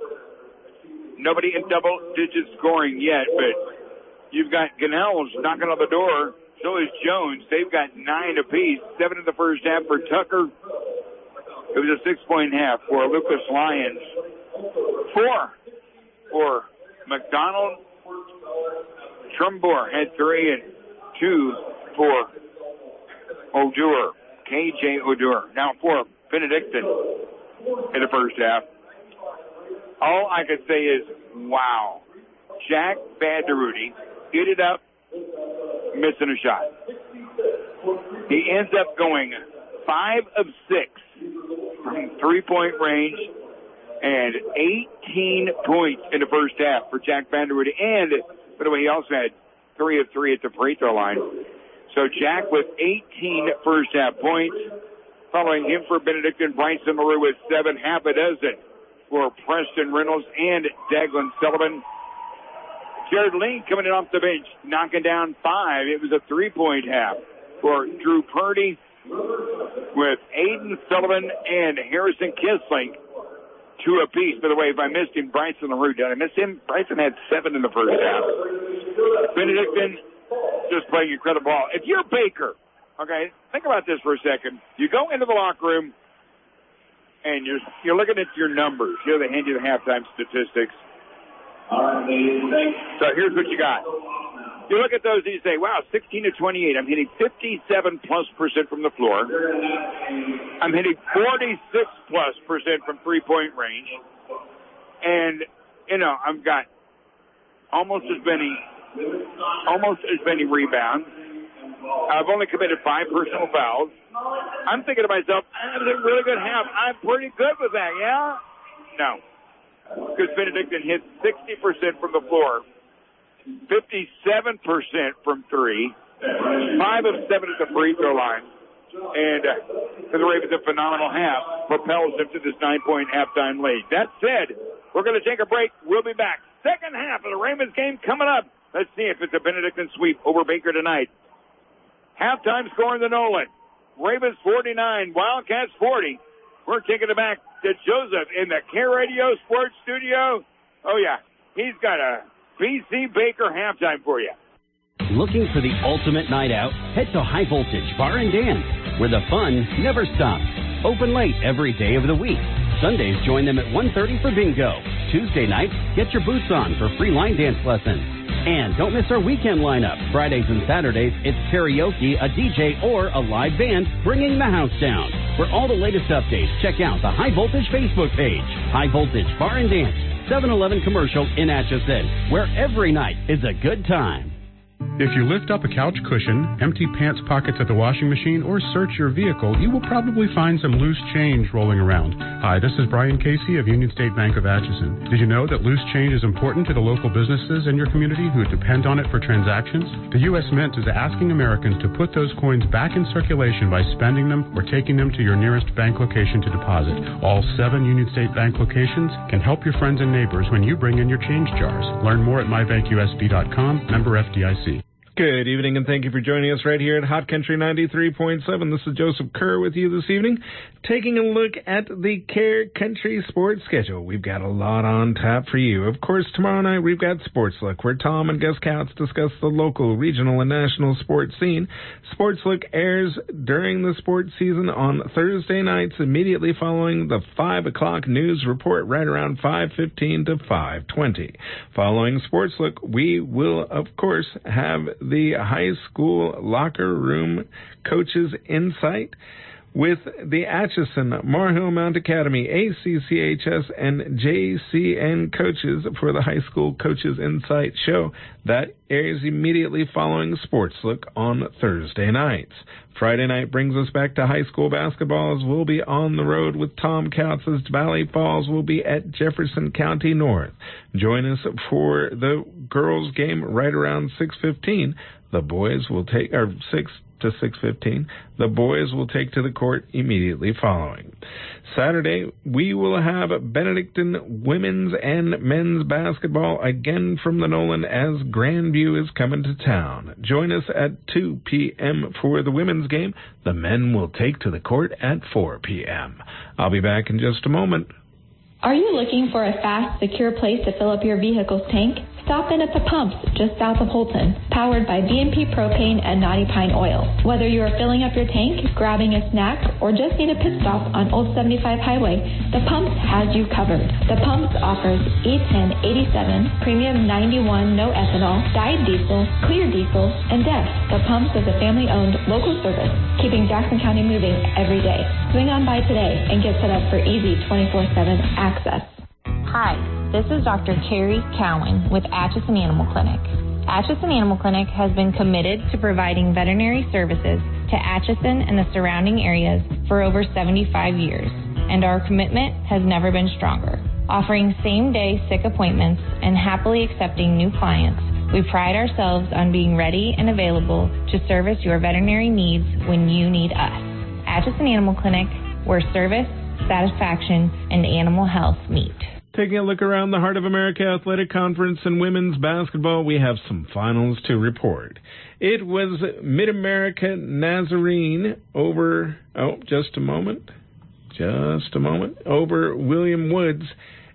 nobody in double-digit scoring yet, but you've got Ganells knocking on the door. So is Jones. They've got nine apiece, seven in the first half for Tucker. It was a six-point half for Lucas Lyons. Four for McDonald. Trumbore had three and two for Odur, K J Odur. Now for Benedictine in the first half. All I could say is, wow. Jack Banderuti hit it up, missing a shot. He ends up going five of six from three-point range and eighteen points in the first half for Jack Banderuti. And by the way, he also had three of three at the free throw line. So Jack with eighteen first half points. Following him for Benedictine, Bryson Maru with seven, half a dozen for Preston Reynolds and Daglin Sullivan. Jared Lee coming in off the bench, knocking down five. It was a three-point half for Drew Purdy with Aiden Sullivan and Harrison Kissling. Two apiece. By the way, if I missed him, Bryson LaRue, did I miss him? Bryson had seven in the first half. Benedictine just playing incredible ball. If you're Baker, okay, think about this for a second. You go into the locker room, and you're you're looking at your numbers. You know, they hand you the halftime statistics. So here's what you got. You look at those and you say, wow, sixteen to twenty-eight. I'm hitting fifty-seven plus percent from the floor. I'm hitting forty-six plus percent from three-point range. And, you know, I've got almost as many, almost as many rebounds. I've only committed five personal fouls. I'm thinking to myself, that was a really good half. I'm pretty good with that, yeah? No. Because Benedictine hit sixty percent from the floor, fifty-seven percent from three, five of seven at the free throw line. And uh, for the Ravens, a phenomenal half propels them to this nine-point halftime lead. That said, we're going to take a break. We'll be back. Second half of the Ravens game coming up. Let's see if it's a Benedictine sweep over Baker tonight. Halftime score in the Nolan. Ravens forty-nine, Wildcats forty. We're taking it back to Joseph in the Care Radio Sports Studio. Oh, yeah, he's got a B C Baker halftime for you.
Looking for the ultimate night out? Head to High Voltage Bar and Dance, where the fun never stops. Open late every day of the week. Sundays, join them at one thirty for bingo. Tuesday nights, get your boots on for free line dance lessons. And don't miss our weekend lineup. Fridays and Saturdays, it's karaoke, a D J, or a live band bringing the house down. For all the latest updates, check out the High Voltage Facebook page. High Voltage Bar and Dance, seven eleven Commercial in Atchison, where every night is a good time.
If you lift up a couch cushion, empty pants pockets at the washing machine, or search your vehicle, you will probably find some loose change rolling around. Hi, this is Brian Casey of Union State Bank of Atchison. Did you know that loose change is important to the local businesses in your community who depend on it for transactions? The U S Mint is asking Americans to put those coins back in circulation by spending them or taking them to your nearest bank location to deposit. All seven Union State Bank locations can help your friends and neighbors when you bring in your change jars. Learn more at my bank U S B dot com, member F D I C.
Good evening, and thank you for joining us right here at Hot Country ninety-three point seven. This is Joseph Kerr with you this evening, taking a look at the Care Country sports schedule. We've got a lot on tap for you. Of course, tomorrow night we've got Sports Look, where Tom and Gus Counts discuss the local, regional, and national sports scene. Sports Look airs during the sports season on Thursday nights, immediately following the five o'clock news report, right around five fifteen to five twenty. Following Sports Look, we will, of course, have the high school locker room coaches insight with the Atchison, Marhill Mount Academy, A C C H S, and J C N coaches for the High School Coaches Insight show. That airs immediately following Sports Look on Thursday nights. Friday night brings us back to high school basketball, as we'll be on the road with Tom Counts as Valley Falls will be at Jefferson County North. Join us for the girls game right around six fifteen. The boys will take, or six to six fifteen. The boys will take to the court immediately following. Saturday, we will have Benedictine women's and men's basketball again from the Nolan as Grandview is coming to town. Join us at two p.m. for the women's game. The men will take to the court at four p.m. I'll be back in just a moment.
Are you looking for a fast, secure place to fill up your vehicle's tank? Stop in at the pumps just south of Holton, powered by B and P Propane and Knotty Pine Oil. Whether you are filling up your tank, grabbing a snack, or just need a pit stop on Old seventy-five Highway, the Pumps has you covered. The Pumps offers E ten eighty-seven, Premium ninety-one no ethanol, dyed diesel, clear diesel, and D E F. The Pumps is a family-owned local service, keeping Jackson County moving every day. Swing on by today and get set up for easy twenty-four seven access.
Hi, this is Doctor Carrie Cowan with Atchison Animal Clinic. Atchison Animal Clinic has been committed to providing veterinary services to Atchison and the surrounding areas for over seventy-five years, and our commitment has never been stronger. Offering same-day sick appointments and happily accepting new clients, we pride ourselves on being ready and available to service your veterinary needs when you need us. Atchison Animal Clinic, where service, satisfaction, and animal health meet.
Taking a look around the Heart of America Athletic Conference and women's basketball, we have some finals to report. It was Mid-America Nazarene over, oh, just a moment, just a moment, over William Woods,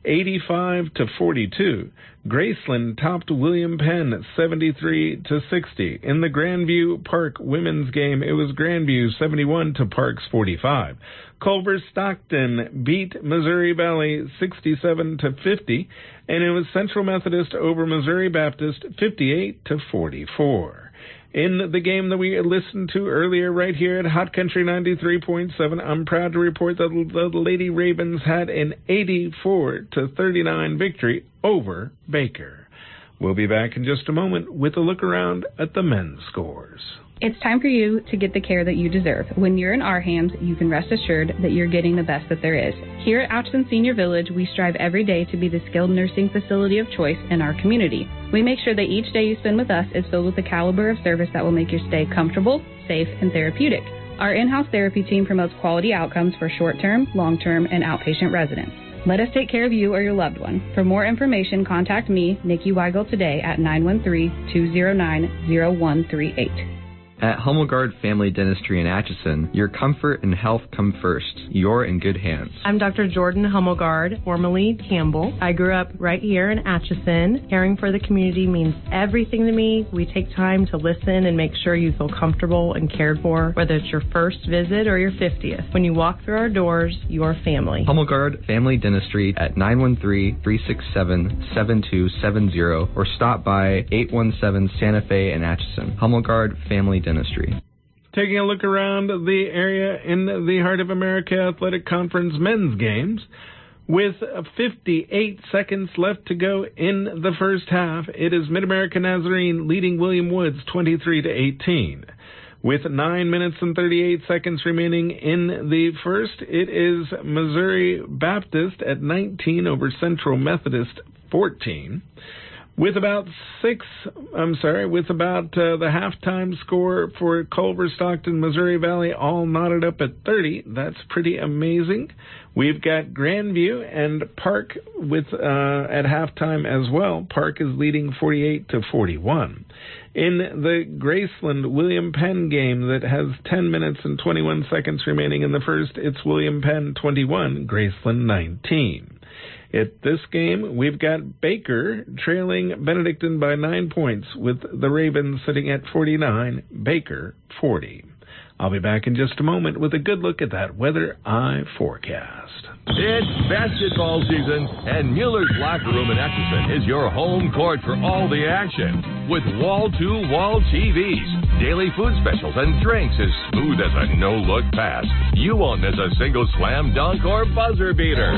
eighty-five to forty-two. Graceland topped William Penn seventy-three to sixty. In the Grandview Park women's game, it was Grandview seventy-one to Parks forty-five. Culver Stockton beat Missouri Valley sixty-seven to fifty, and it was Central Methodist over Missouri Baptist fifty-eight to forty-four. In the game that we listened to earlier right here at Hot Country ninety-three point seven, I'm proud to report that the Lady Ravens had an eighty-four to thirty-nine victory over Baker. We'll be back in just a moment with a look around at the men's scores.
It's time for you to get the care that you deserve. When you're in our hands, you can rest assured that you're getting the best that there is. Here at Atchison Senior Village, we strive every day to be the skilled nursing facility of choice in our community. We make sure that each day you spend with us is filled with the caliber of service that will make your stay comfortable, safe, and therapeutic. Our in-house therapy team promotes quality outcomes for short-term, long-term, and outpatient residents. Let us take care of you or your loved one. For more information, contact me, Nikki Weigel, today at nine one three, two zero nine, zero one three eight.
At Hummelgard Family Dentistry in Atchison, your comfort and health come first. You're in good hands.
I'm Doctor Jordan Hummelgard, formerly Campbell. I grew up right here in Atchison. Caring for the community means everything to me. We take time to listen and make sure you feel comfortable and cared for, whether it's your first visit or your fiftieth. When you walk through our doors, you're family.
Hummelgard Family Dentistry at nine one three, three six seven, seven two seven zero or stop by eight one seven Santa Fe in Atchison. Hummelgard Family Dentistry.
Taking a look around the area in the Heart of America Athletic Conference men's games. With fifty-eight seconds left to go in the first half, it is Mid-America Nazarene leading William Woods twenty-three to eighteen. With nine minutes and thirty-eight seconds remaining in the first, it is Missouri Baptist at nineteen over Central Methodist fourteen. With about six, I'm sorry, with about uh, the halftime score for Culver, Stockton, Missouri Valley all knotted up at thirty. That's pretty amazing. We've got Grandview and Park with uh, at halftime as well. Park is leading forty-eight to forty-one. In the Graceland William Penn game that has ten minutes and twenty-one seconds remaining in the first, it's William Penn twenty-one, Graceland nineteen. At this game, we've got Baker trailing Benedictine by nine points, with the Ravens sitting at forty-nine, Baker forty. I'll be back in just a moment with a good look at that weather eye forecast.
It's basketball season, and Mueller's Locker Room in Atchison is your home court for all the action. With wall-to-wall T Vs, daily food specials, and drinks as smooth as a no-look pass, you won't miss a single slam dunk or buzzer beater.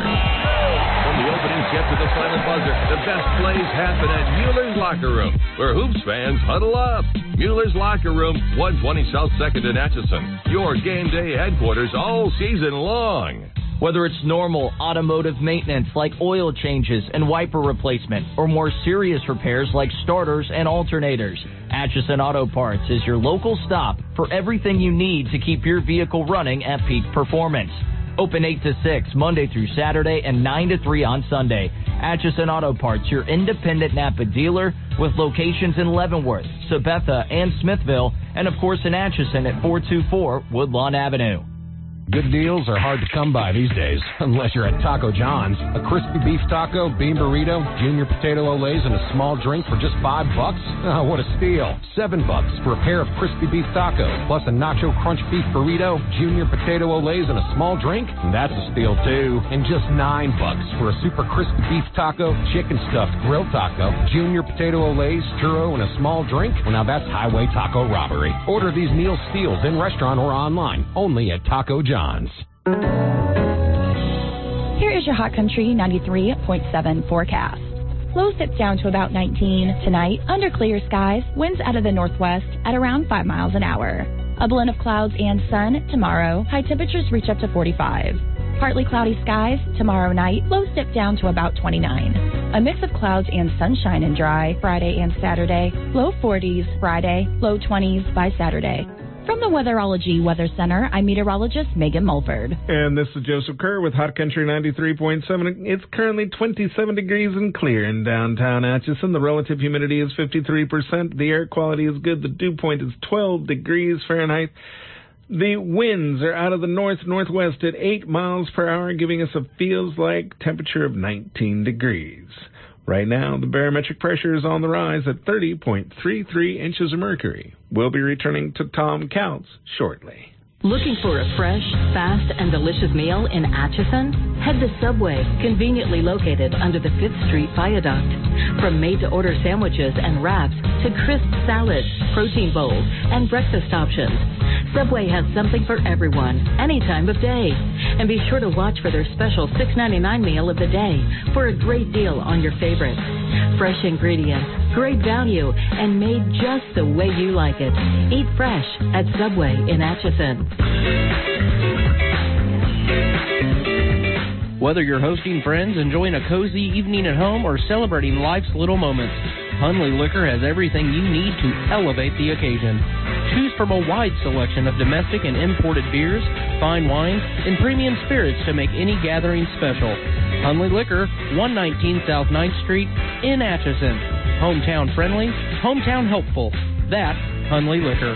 From the opening tip to the silent buzzer, the best plays happen at Mueller's Locker Room, where Hoops fans huddle up. Mueller's Locker Room, one twenty South second in Atchison, your game day headquarters all season long.
Whether it's normal automotive maintenance like oil changes and wiper replacement, or more serious repairs like starters and alternators, Atchison Auto Parts is your local stop for everything you need to keep your vehicle running at peak performance. Open eight to six Monday through Saturday and nine to three on Sunday. Atchison Auto Parts, your independent Napa dealer with locations in Leavenworth, Sabetha, and Smithville, and of course in Atchison at four two four Woodlawn Avenue.
Good deals are hard to come by these days, unless you're at Taco John's. A crispy beef taco, bean burrito, junior potato olays, and a small drink for just five bucks? Oh, what a steal. Seven bucks for a pair of crispy beef tacos, plus a nacho crunch beef burrito, junior potato olays, and a small drink? That's a steal, too. And just nine bucks for a super crispy beef taco, chicken stuffed grilled taco, junior potato olays, churro, and a small drink? Well, now that's highway taco robbery. Order these meal steals in restaurant or online, only at Taco John's.
Here is your Hot Country ninety-three point seven forecast. Low sits down to about nineteen tonight, under clear skies, winds out of the northwest at around five miles an hour. A blend of clouds and sun tomorrow, high temperatures reach up to forty-five. Partly cloudy skies tomorrow night, low dip down to about twenty-nine. A mix of clouds and sunshine and dry Friday and Saturday, low forties Friday, low twenties by Saturday. From the Weatherology Weather Center, I'm meteorologist Megan Mulford.
And this is Joseph Kerr with Hot Country ninety-three point seven. It's currently twenty-seven degrees and clear in downtown Atchison. The relative humidity is fifty-three percent. The air quality is good. The dew point is twelve degrees Fahrenheit. The winds are out of the north-northwest at eight miles per hour, giving us a feels-like temperature of nineteen degrees. Right now, the barometric pressure is on the rise at thirty point three three inches of mercury. We'll be returning to Tom Counts shortly.
Looking for a fresh, fast, and delicious meal in Atchison? Head to Subway, conveniently located under the fifth Street Viaduct. From made-to-order sandwiches and wraps to crisp salads, protein bowls, and breakfast options, Subway has something for everyone, any time of day. And be sure to watch for their special six ninety-nine meal of the day for a great deal on your favorites. Fresh ingredients, great value, and made just the way you like it. Eat fresh at Subway in Atchison.
Whether you're hosting friends, enjoying a cozy evening at home, or celebrating life's little moments, Hunley Liquor has everything you need to elevate the occasion. Choose from a wide selection of domestic and imported beers, fine wines, and premium spirits to make any gathering special. Hunley Liquor, one nineteen South ninth Street in Atchison. Hometown friendly, hometown helpful. That's Hunley Liquor.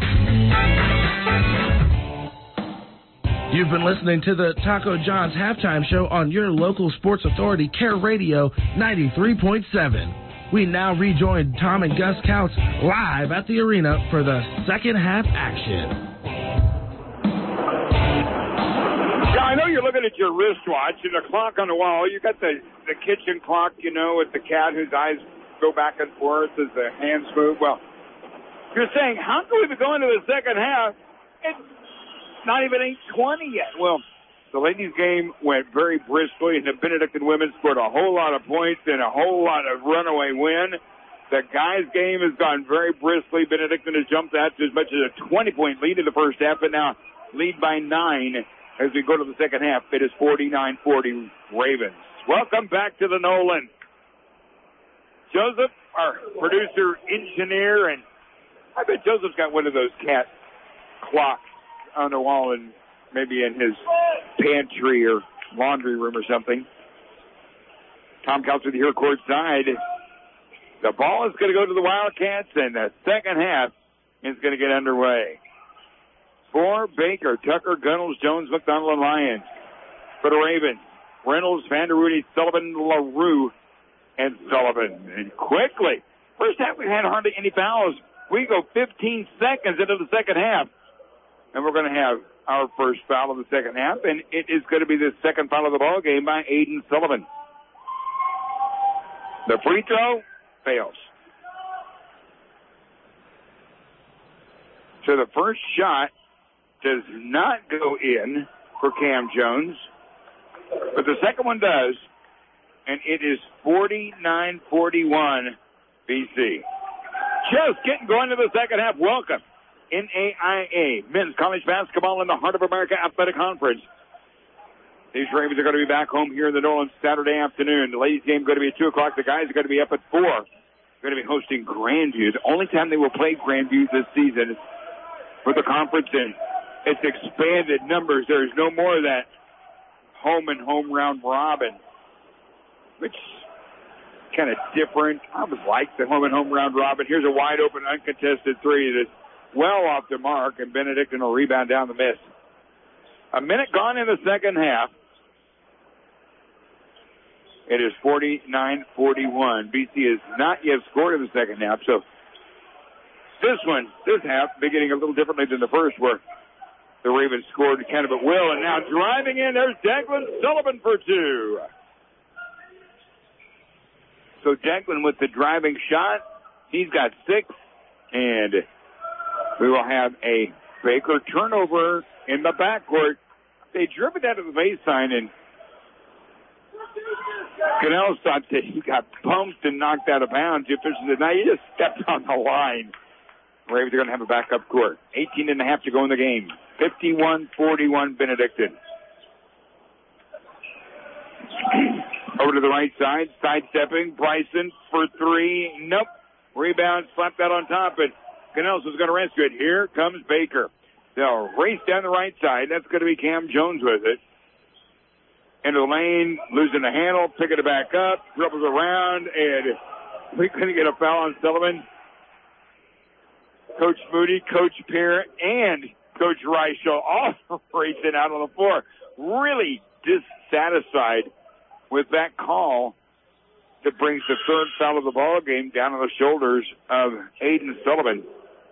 You've been listening to the Taco John's halftime show on your local sports authority, Care Radio ninety-three point seven. We now rejoin Tom and Gus Counts live at the arena for the second half action.
Yeah, I know you're looking at your wristwatch and the clock on the wall. You got the, the kitchen clock, you know, with the cat whose eyes go back and forth as the hands move. Well, you're saying, how can we be going to the second half? It's not even eight twenty yet. Well, the ladies' game went very briskly, and the Benedictine women scored a whole lot of points and a whole lot of runaway win. The guys' game has gone very briskly. Benedictine has jumped out to as much as a twenty-point lead in the first half, but now lead by nine as we go to the second half. It is forty-nine forty Ravens. Welcome back to the Nolan. Joseph, our producer, engineer, and I bet Joseph's got one of those cat clocks on the wall and maybe in his pantry or laundry room or something. Tom Counts with you here courtside. The ball is going to go to the Wildcats, and the second half is going to get underway. For Baker, Tucker, Gunnels, Jones, McDonald, and Lyons. For the Ravens, Reynolds, Vanderwoody, Sullivan, LaRue, and Sullivan. And quickly, first half we had hardly any fouls. We go fifteen seconds into the second half, and we're going to have our first foul of the second half, and it is going to be the second foul of the ball game by Aiden Sullivan. The free throw fails. So the first shot does not go in for Cam Jones, but the second one does, and it is forty-nine forty-one B C. Just getting going to the second half. Welcome. N A I A, men's college basketball in the Heart of America Athletic Conference. These Ravens are going to be back home here in the Nolan Saturday afternoon. The ladies' game is going to be at two o'clock. The guys are going to be up at four. They're going to be hosting Grandview. The only time they will play Grandview this season for the conference, and it's expanded numbers. There's no more of that home and home round robin, which is kind of different. I would like the home and home round robin. Here's a wide open, uncontested three that's well off the mark, and Benedictine will rebound down the miss. A minute gone in the second half. It is forty-nine forty-one. B C has not yet scored in the second half, so this one, this half, beginning a little differently than the first, where the Ravens scored kind of at will, and now driving in, there's Declan Sullivan for two. So Declan with the driving shot, he's got six, and we will have a Baker turnover in the backcourt. They drove it out of the baseline, and Canales thought that he got bumped and knocked out of bounds. The official said, now you just stepped on the line. The Ravens are going to have a backup court. eighteen and a half to go in the game. fifty-one forty-one Benedictine. Over to the right side, sidestepping. Bryson for three. Nope. Rebound, slapped out on top, but Canales was going to rescue it. Here comes Baker. They'll race down the right side. That's going to be Cam Jones with it. Into the lane, losing the handle, picking it back up, dribbles around, and we couldn't get a foul on Sullivan. Coach Moody, Coach Pear, and Coach Reichel also racing out on the floor. Really dissatisfied with that call that brings the third foul of the ball game down on the shoulders of Aiden Sullivan.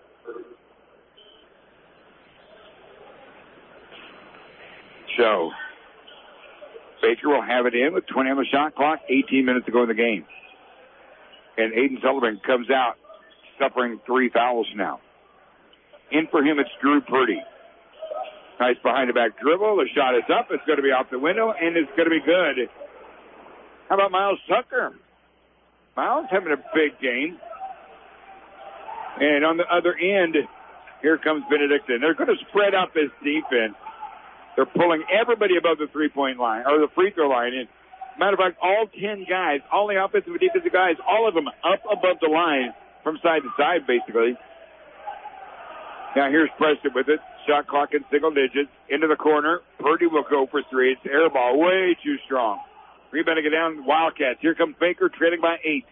So, Baker will have it in with twenty on the shot clock, eighteen minutes to go in the game. And Aiden Sullivan comes out suffering three fouls now. In for him, it's Drew Purdy. Nice behind-the-back dribble. The shot is up. It's going to be off the window, and it's going to be good. How about Miles Tucker? Miles having a big game. And on the other end, here comes Benedictine. They're going to spread out this defense. They're pulling everybody above the three-point line, or the free throw line. And matter of fact, all ten guys, all the offensive and defensive guys, all of them up above the line from side to side, basically. Now here's Preston with it. Shot clock in single digits. Into the corner. Purdy will go for three. It's air ball. Way too strong. Rebounding it down. Wildcats. Here comes Baker, trailing by eight.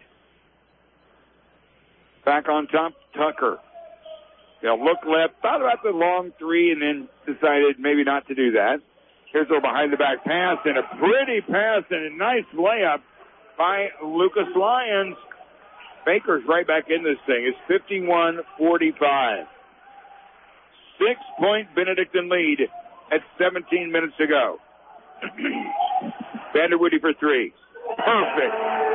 Back on top, Tucker. They'll look left, thought about the long three, and then decided maybe not to do that. Here's a behind-the-back pass, and a pretty pass, and a nice layup by Lucas Lyons. Baker's right back in this thing. It's fifty-one forty-five. Six-point Benedictine lead at seventeen minutes to go. Vanderwoody for three. Perfect.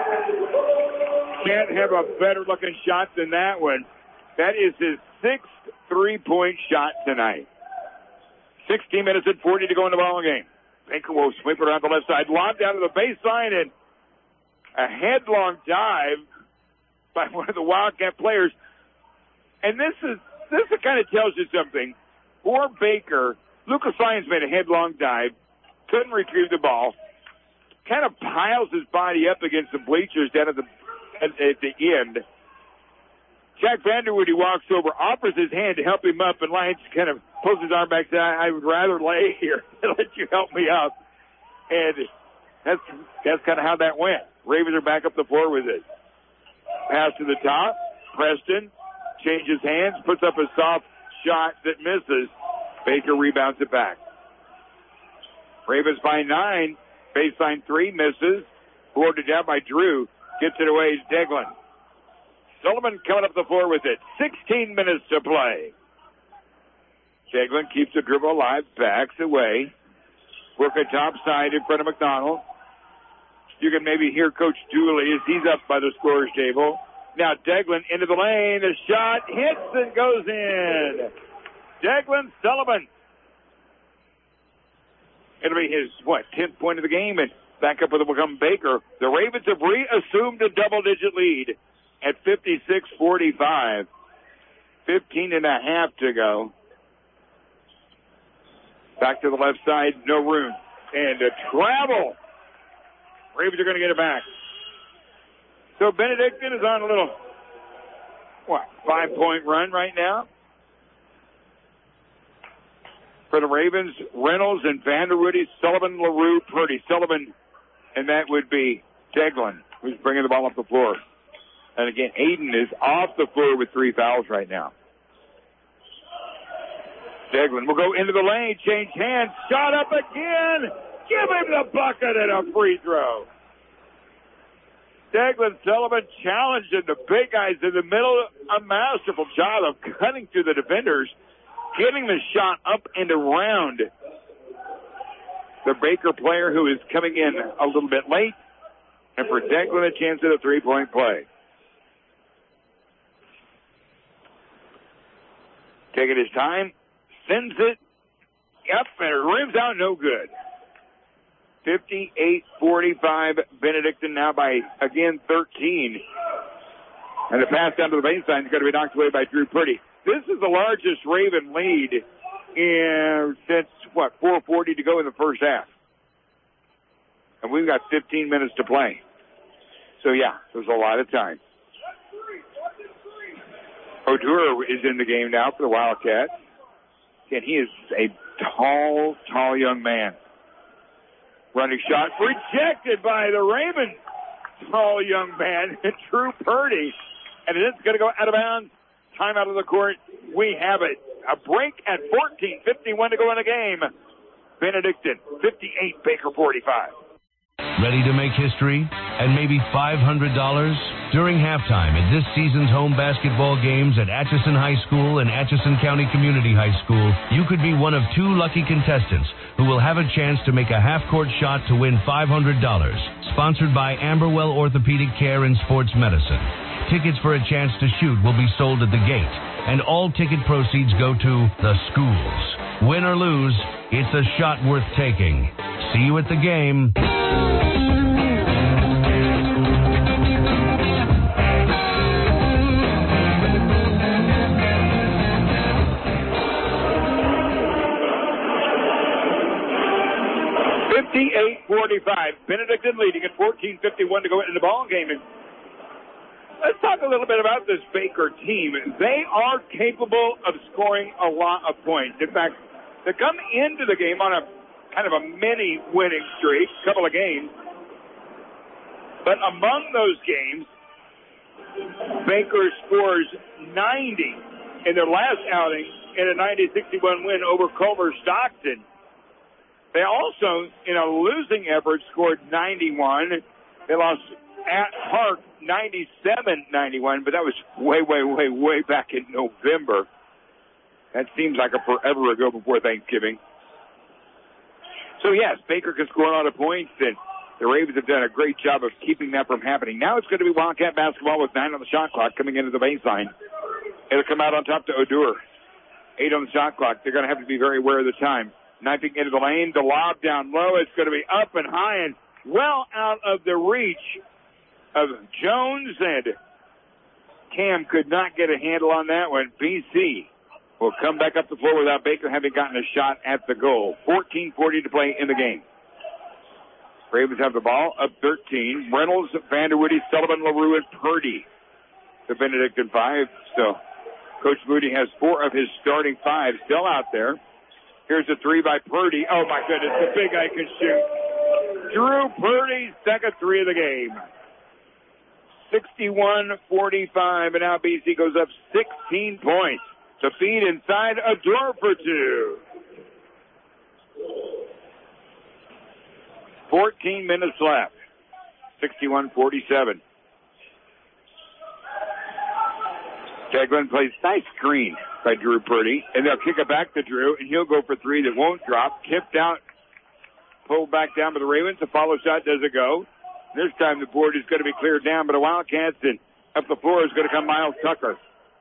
Can't have a better-looking shot than that one. That is his sixth three-point shot tonight. sixteen minutes and forty to go in the ball game. Baker will sweep it around the left side. Lob down to the baseline, and a headlong dive by one of the Wildcat players. And this is this kind of tells you something. For Baker, Lucas Lyons made a headlong dive, couldn't retrieve the ball, kind of piles his body up against the bleachers down at the at, at the end. Jack Vanderwood, he walks over, offers his hand to help him up, and Lyons kind of pulls his arm back and says, I, I would rather lay here than let you help me up. And that's that's kind of how that went. Ravens are back up the floor with it. Pass to the top. Preston changes hands, puts up a soft shot that misses. Baker rebounds it back. Ravens by nine. Baseline three misses. Boarded down by Drew. Gets it away. Deglin. Sullivan coming up the floor with it. sixteen minutes to play. Deglin keeps the dribble alive, backs away. Work a top side in front of McDonald. You can maybe hear Coach Dooley as he's up by the scorer's table. Now Deglin into the lane. The shot hits and goes in. Deglin Sullivan. It'll be his, what, tenth point of the game, and back up with it will come Baker. The Ravens have reassumed a double-digit lead at fifty-six forty-five. fifteen and a half to go. Back to the left side, no room. And a travel. Ravens are going to get it back. So Benedictine is on a little, what, five-point run right now. For the Ravens, Reynolds and Vanderwoody, Sullivan, LaRue, Purdy. Sullivan, and that would be Deglin, who's bringing the ball up the floor. And again, Aiden is off the floor with three fouls right now. Deglin will go into the lane, change hands, shot up again. Give him the bucket and a free throw. Deglin Sullivan challenging the big guys in the middle. A masterful job of cutting through the defenders, getting the shot up and around the Baker player who is coming in a little bit late. And for Deglin, a chance at a three-point play. Taking his time, sends it up, and it rims out no good. fifty-eight forty-five, Benedictine now by, again, thirteen. And the pass down to the baseline is going to be knocked away by Drew Purdy. This is the largest Raven lead in, since, what, four forty to go in the first half. And we've got fifteen minutes to play. So, yeah, there's a lot of time. Odura is in the game now for the Wildcats. And he is a tall, tall young man. Running shot rejected by the Ravens. Tall young man, Drew Purdy. And it's going to go out of bounds. Time out of the court. We have it. A break at fourteen fifty-one to go in the game. Benedictine fifty-eight, Baker forty-five.
Ready to make history and maybe five hundred dollars? During halftime at this season's home basketball games at Atchison High School and Atchison County Community High School, you could be one of two lucky contestants who will have a chance to make a half-court shot to win five hundred dollars. Sponsored by Amberwell Orthopedic Care and Sports Medicine. Tickets for a chance to shoot will be sold at the gate, and all ticket proceeds go to the schools. Win or lose, it's a shot worth taking. See you at the game.
fifty-eight forty-five. Benedictine leading at fourteen fifty-one to go into the ball game. And let's talk a little bit about this Baker team. They are capable of scoring a lot of points. In fact, they come into the game on a kind of a mini winning streak, a couple of games. But among those games, Baker scores ninety in their last outing in a ninety sixty-one win over Culver Stockton. They also, in a losing effort, scored ninety-one. They lost at Park ninety-seven ninety-one, but that was way, way, way, way back in November. That seems like a forever ago before Thanksgiving. So, yes, Baker can score a lot of points, and the Ravens have done a great job of keeping that from happening. Now it's going to be Wildcat basketball with nine on the shot clock coming into the baseline. It'll come out on top to Odur. Eight on the shot clock. They're going to have to be very aware of the time. Knifing into the lane, the lob down low. It's going to be up and high and well out of the reach of Jones, and Cam could not get a handle on that one. B C will come back up the floor without Baker having gotten a shot at the goal. fourteen forty to play in the game. Ravens have the ball, up thirteen. Reynolds, Vanderwoody, Sullivan, LaRue, and Purdy. The Benedictine five. So Coach Moody has four of his starting five still out there. Here's a three by Purdy. Oh, my goodness, the big guy can shoot. Drew Purdy's second three of the game. sixty-one forty-five, and now B C goes up sixteen points. To feed inside, a door for two. fourteen minutes left. sixty-one forty-seven. Keglin plays nice screen by Drew Purdy, and they'll kick it back to Drew, and he'll go for three that won't drop. Tipped out, pulled back down by the Ravens. The follow shot doesn't go. This time the board is going to be cleared down by the Wildcats, and up the floor is going to come Miles Tucker.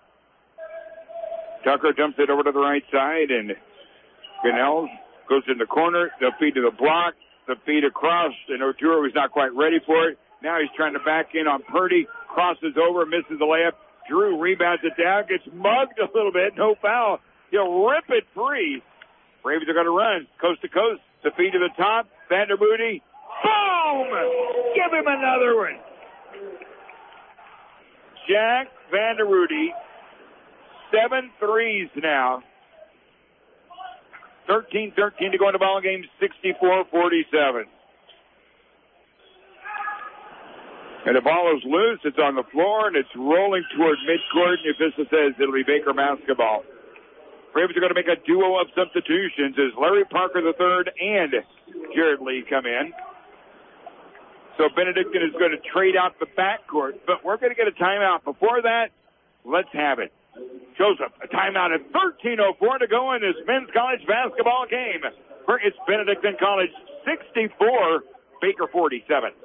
Tucker dumps it over to the right side, and Gunnell goes in the corner. They'll feed to the block. The feed across, and Otura was not quite ready for it. Now he's trying to back in on Purdy. Crosses over, misses the layup. Drew rebounds it down, gets mugged a little bit, no foul. He'll rip it free. Ravens are going to run coast to coast. The feed to the top. Vanderwoody. Boom! Give him another one. Jack Vanderwoody. Seven threes now. thirteen thirteen to go in the ball game. sixty-four forty-seven. And the ball is loose. It's on the floor, and it's rolling toward midcourt. And Ufissa says it'll be Baker basketball. Ravens are going to make a duo of substitutions as Larry Parker the third and Jared Lee come in. So Benedictine is going to trade out the backcourt, but we're going to get a timeout. Before that, let's have it. Joseph, a timeout at thirteen oh four to go in this men's college basketball game. It's Benedictine College sixty-four, Baker forty-seven.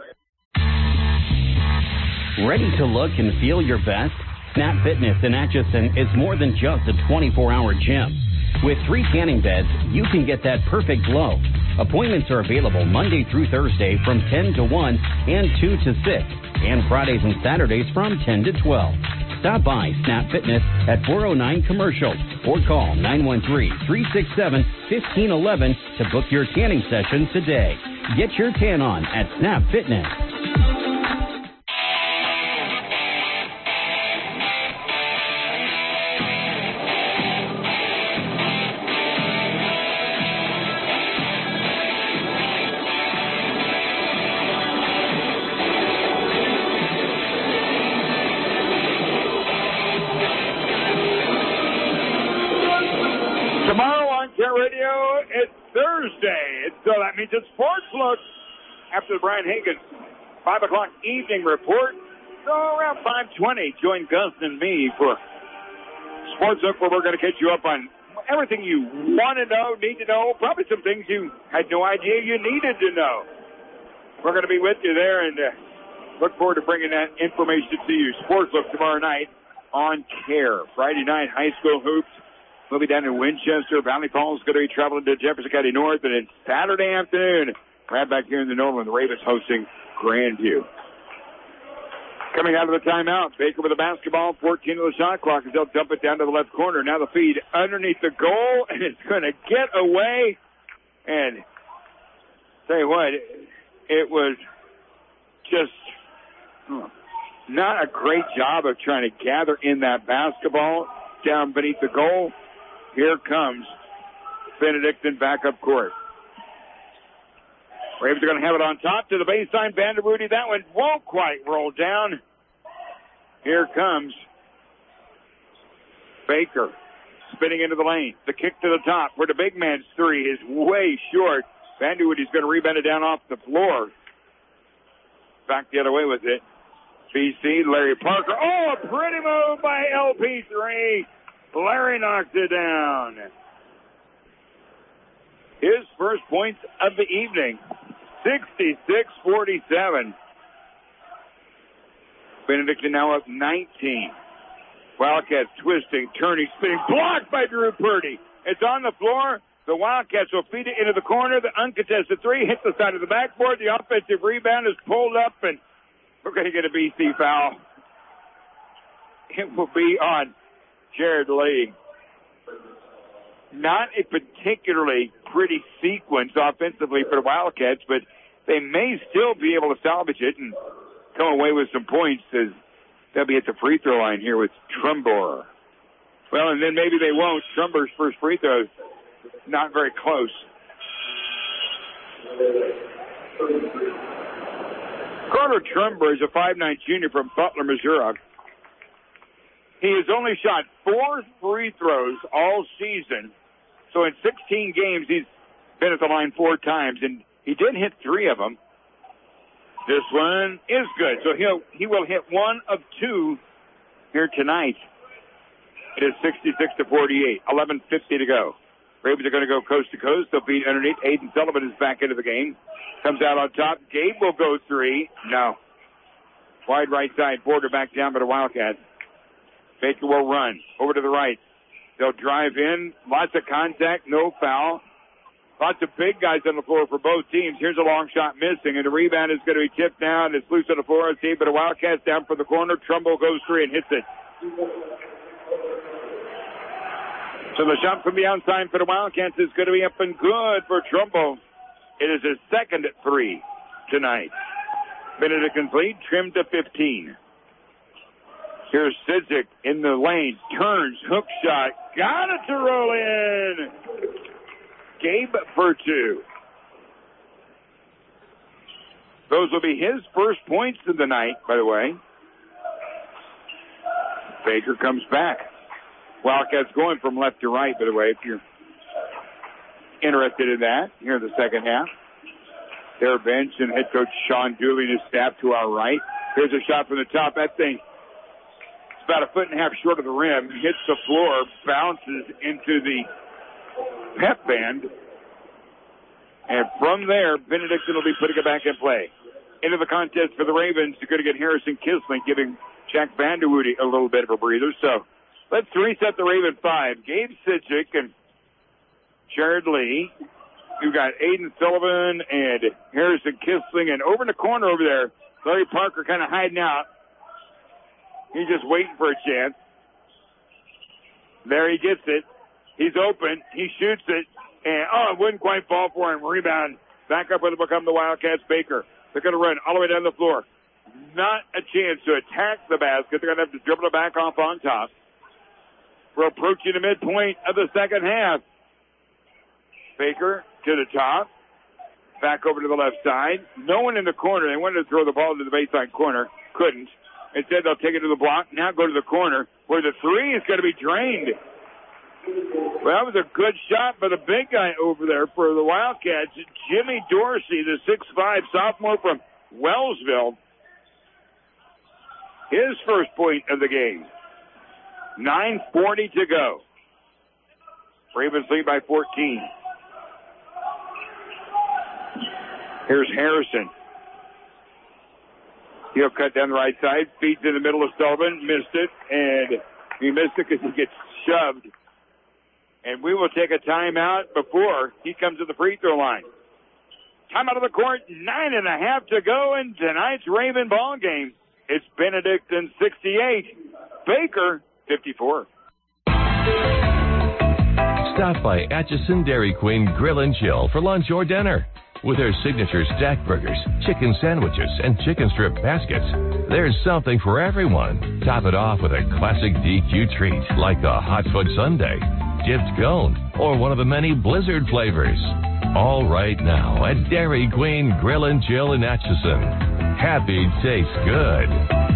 Ready to look and feel your best? Snap Fitness in Atchison is more than just a twenty-four hour gym. With three tanning beds, you can get that perfect glow. Appointments are available Monday through Thursday from ten to one and two to six, and Fridays and Saturdays from ten to twelve. Stop by Snap Fitness at four oh nine Commercial or call nine one three, three six seven, one five one one to book your tanning session today. Get your tan on at Snap Fitness.
it's Thursday. And so that means it's Sports Look after the Brian Higgins five o'clock evening report. So around five twenty, join Gus and me for Sports Look, where we're going to catch you up on everything you want to know, need to know, probably some things you had no idea you needed to know. We're going to be with you there, and uh, look forward to bringing that information to you. Sports Look tomorrow night on CARE. Friday night, high school hoops. We'll be down in Winchester. Valley Falls is going to be traveling to Jefferson County North. And then Saturday afternoon, right back here in the Northland, the Ravens hosting Grandview. Coming out of the timeout, Baker with the basketball, fourteen of the shot clock as they'll dump it down to the left corner. Now the feed underneath the goal, and it's going to get away. And tell you what, it was just not a great job of trying to gather in that basketball down beneath the goal. Here comes Benedictine back up court. Ravens are going to have it on top to the baseline. Vanderwoody, that one won't quite roll down. Here comes Baker spinning into the lane. The kick to the top where the big man's three is way short. Vandewoody's going to rebound it down off the floor. Back the other way with it. B C, Larry Parker. Oh, a pretty move by L P three. Larry knocks it down. His first points of the evening. sixty-six forty-seven. Benedictine now up nineteen. Wildcats twisting, turning, spinning, blocked by Drew Purdy. It's on the floor. The Wildcats will feed it into the corner. The uncontested three hits the side of the backboard. The offensive rebound is pulled up, and we're going to get a B C foul. It will be on Jared Lee. Not a particularly pretty sequence offensively for the Wildcats, but they may still be able to salvage it and come away with some points as they'll be at the free throw line here with Trumbor. Well, and then maybe they won't. Trumbor's first free throw is not very close. Carter Trumbor is a five nine junior from Butler, Missouri. He has only shot four free throws all season. So in sixteen games, he's been at the line four times, and he did hit three of them. This one is good. So he'll, he will hit one of two here tonight. It is sixty-six to forty-eight. eleven fifty to go. Ravens are going to go coast to coast. They'll beat underneath. Aiden Sullivan is back into the game. Comes out on top. Gabe will go three. No. Wide right side. Border back down by the Wildcats. Baker will run over to the right. They'll drive in. Lots of contact. No foul. Lots of big guys on the floor for both teams. Here's a long shot missing, and the rebound is going to be tipped down. It's loose on the floor. See, but the Wildcats down for the corner. Trumbull goes three and hits it. So the shot from the outside for the Wildcats is going to be up and good for Trumbull. It is his second three tonight. Benedictine's lead trimmed to fifteen. Here's Sidzik in the lane. Turns, hook shot. Got it to roll in. Gabe for two. Those will be his first points of the night, by the way. Baker comes back. Wildcats going from left to right, by the way, if you're interested in that. Here in the second half. Their bench and head coach Sean Dooley and his staff to our right. Here's a shot from the top. That thing is about a foot and a half short of the rim. Hits the floor, bounces into the pep band. And from there, Benedictine will be putting it back in play. Into the contest for the Ravens, you're going to get Harrison Kisling giving Jack Vanderwoody a little bit of a breather. So let's reset the Raven five. Gabe Sidzik and Jared Lee. You've got Aiden Sullivan and Harrison Kisling. And over in the corner over there, Larry Parker kind of hiding out. He's just waiting for a chance. There he gets it. He's open. He shoots it. And, oh, it wouldn't quite fall for him. Rebound. Back up with it become the Wildcats. Baker. They're going to run all the way down the floor. Not a chance to attack the basket. They're going to have to dribble it back off on top. We're approaching the midpoint of the second half. Baker to the top. Back over to the left side. No one in the corner. They wanted to throw the ball to the baseline corner. Couldn't. Instead, they'll take it to the block. Now go to the corner where the three is going to be drained. Well, that was a good shot by the big guy over there for the Wildcats, Jimmy Dorsey, the six five sophomore from Wellsville. His first point of the game. nine forty to go. Ravens lead by fourteen. Here's Harrison. He'll cut down the right side, feeds in the middle of Sullivan, missed it, and he missed it because he gets shoved. And we will take a timeout before he comes to the free throw line. Timeout of the court, nine and a half to go in tonight's Raven ball game. It's Benedictine sixty-eight, Baker fifty-four.
Stop by Atchison Dairy Queen Grill and Chill for lunch or dinner. With their signature stack burgers, chicken sandwiches, and chicken strip baskets, there's something for everyone. Top it off with a classic D Q treat like a hot foot sundae, dipped cone, or one of the many Blizzard flavors. All right now at Dairy Queen Grill and Chill in Atchison. Happy tastes good.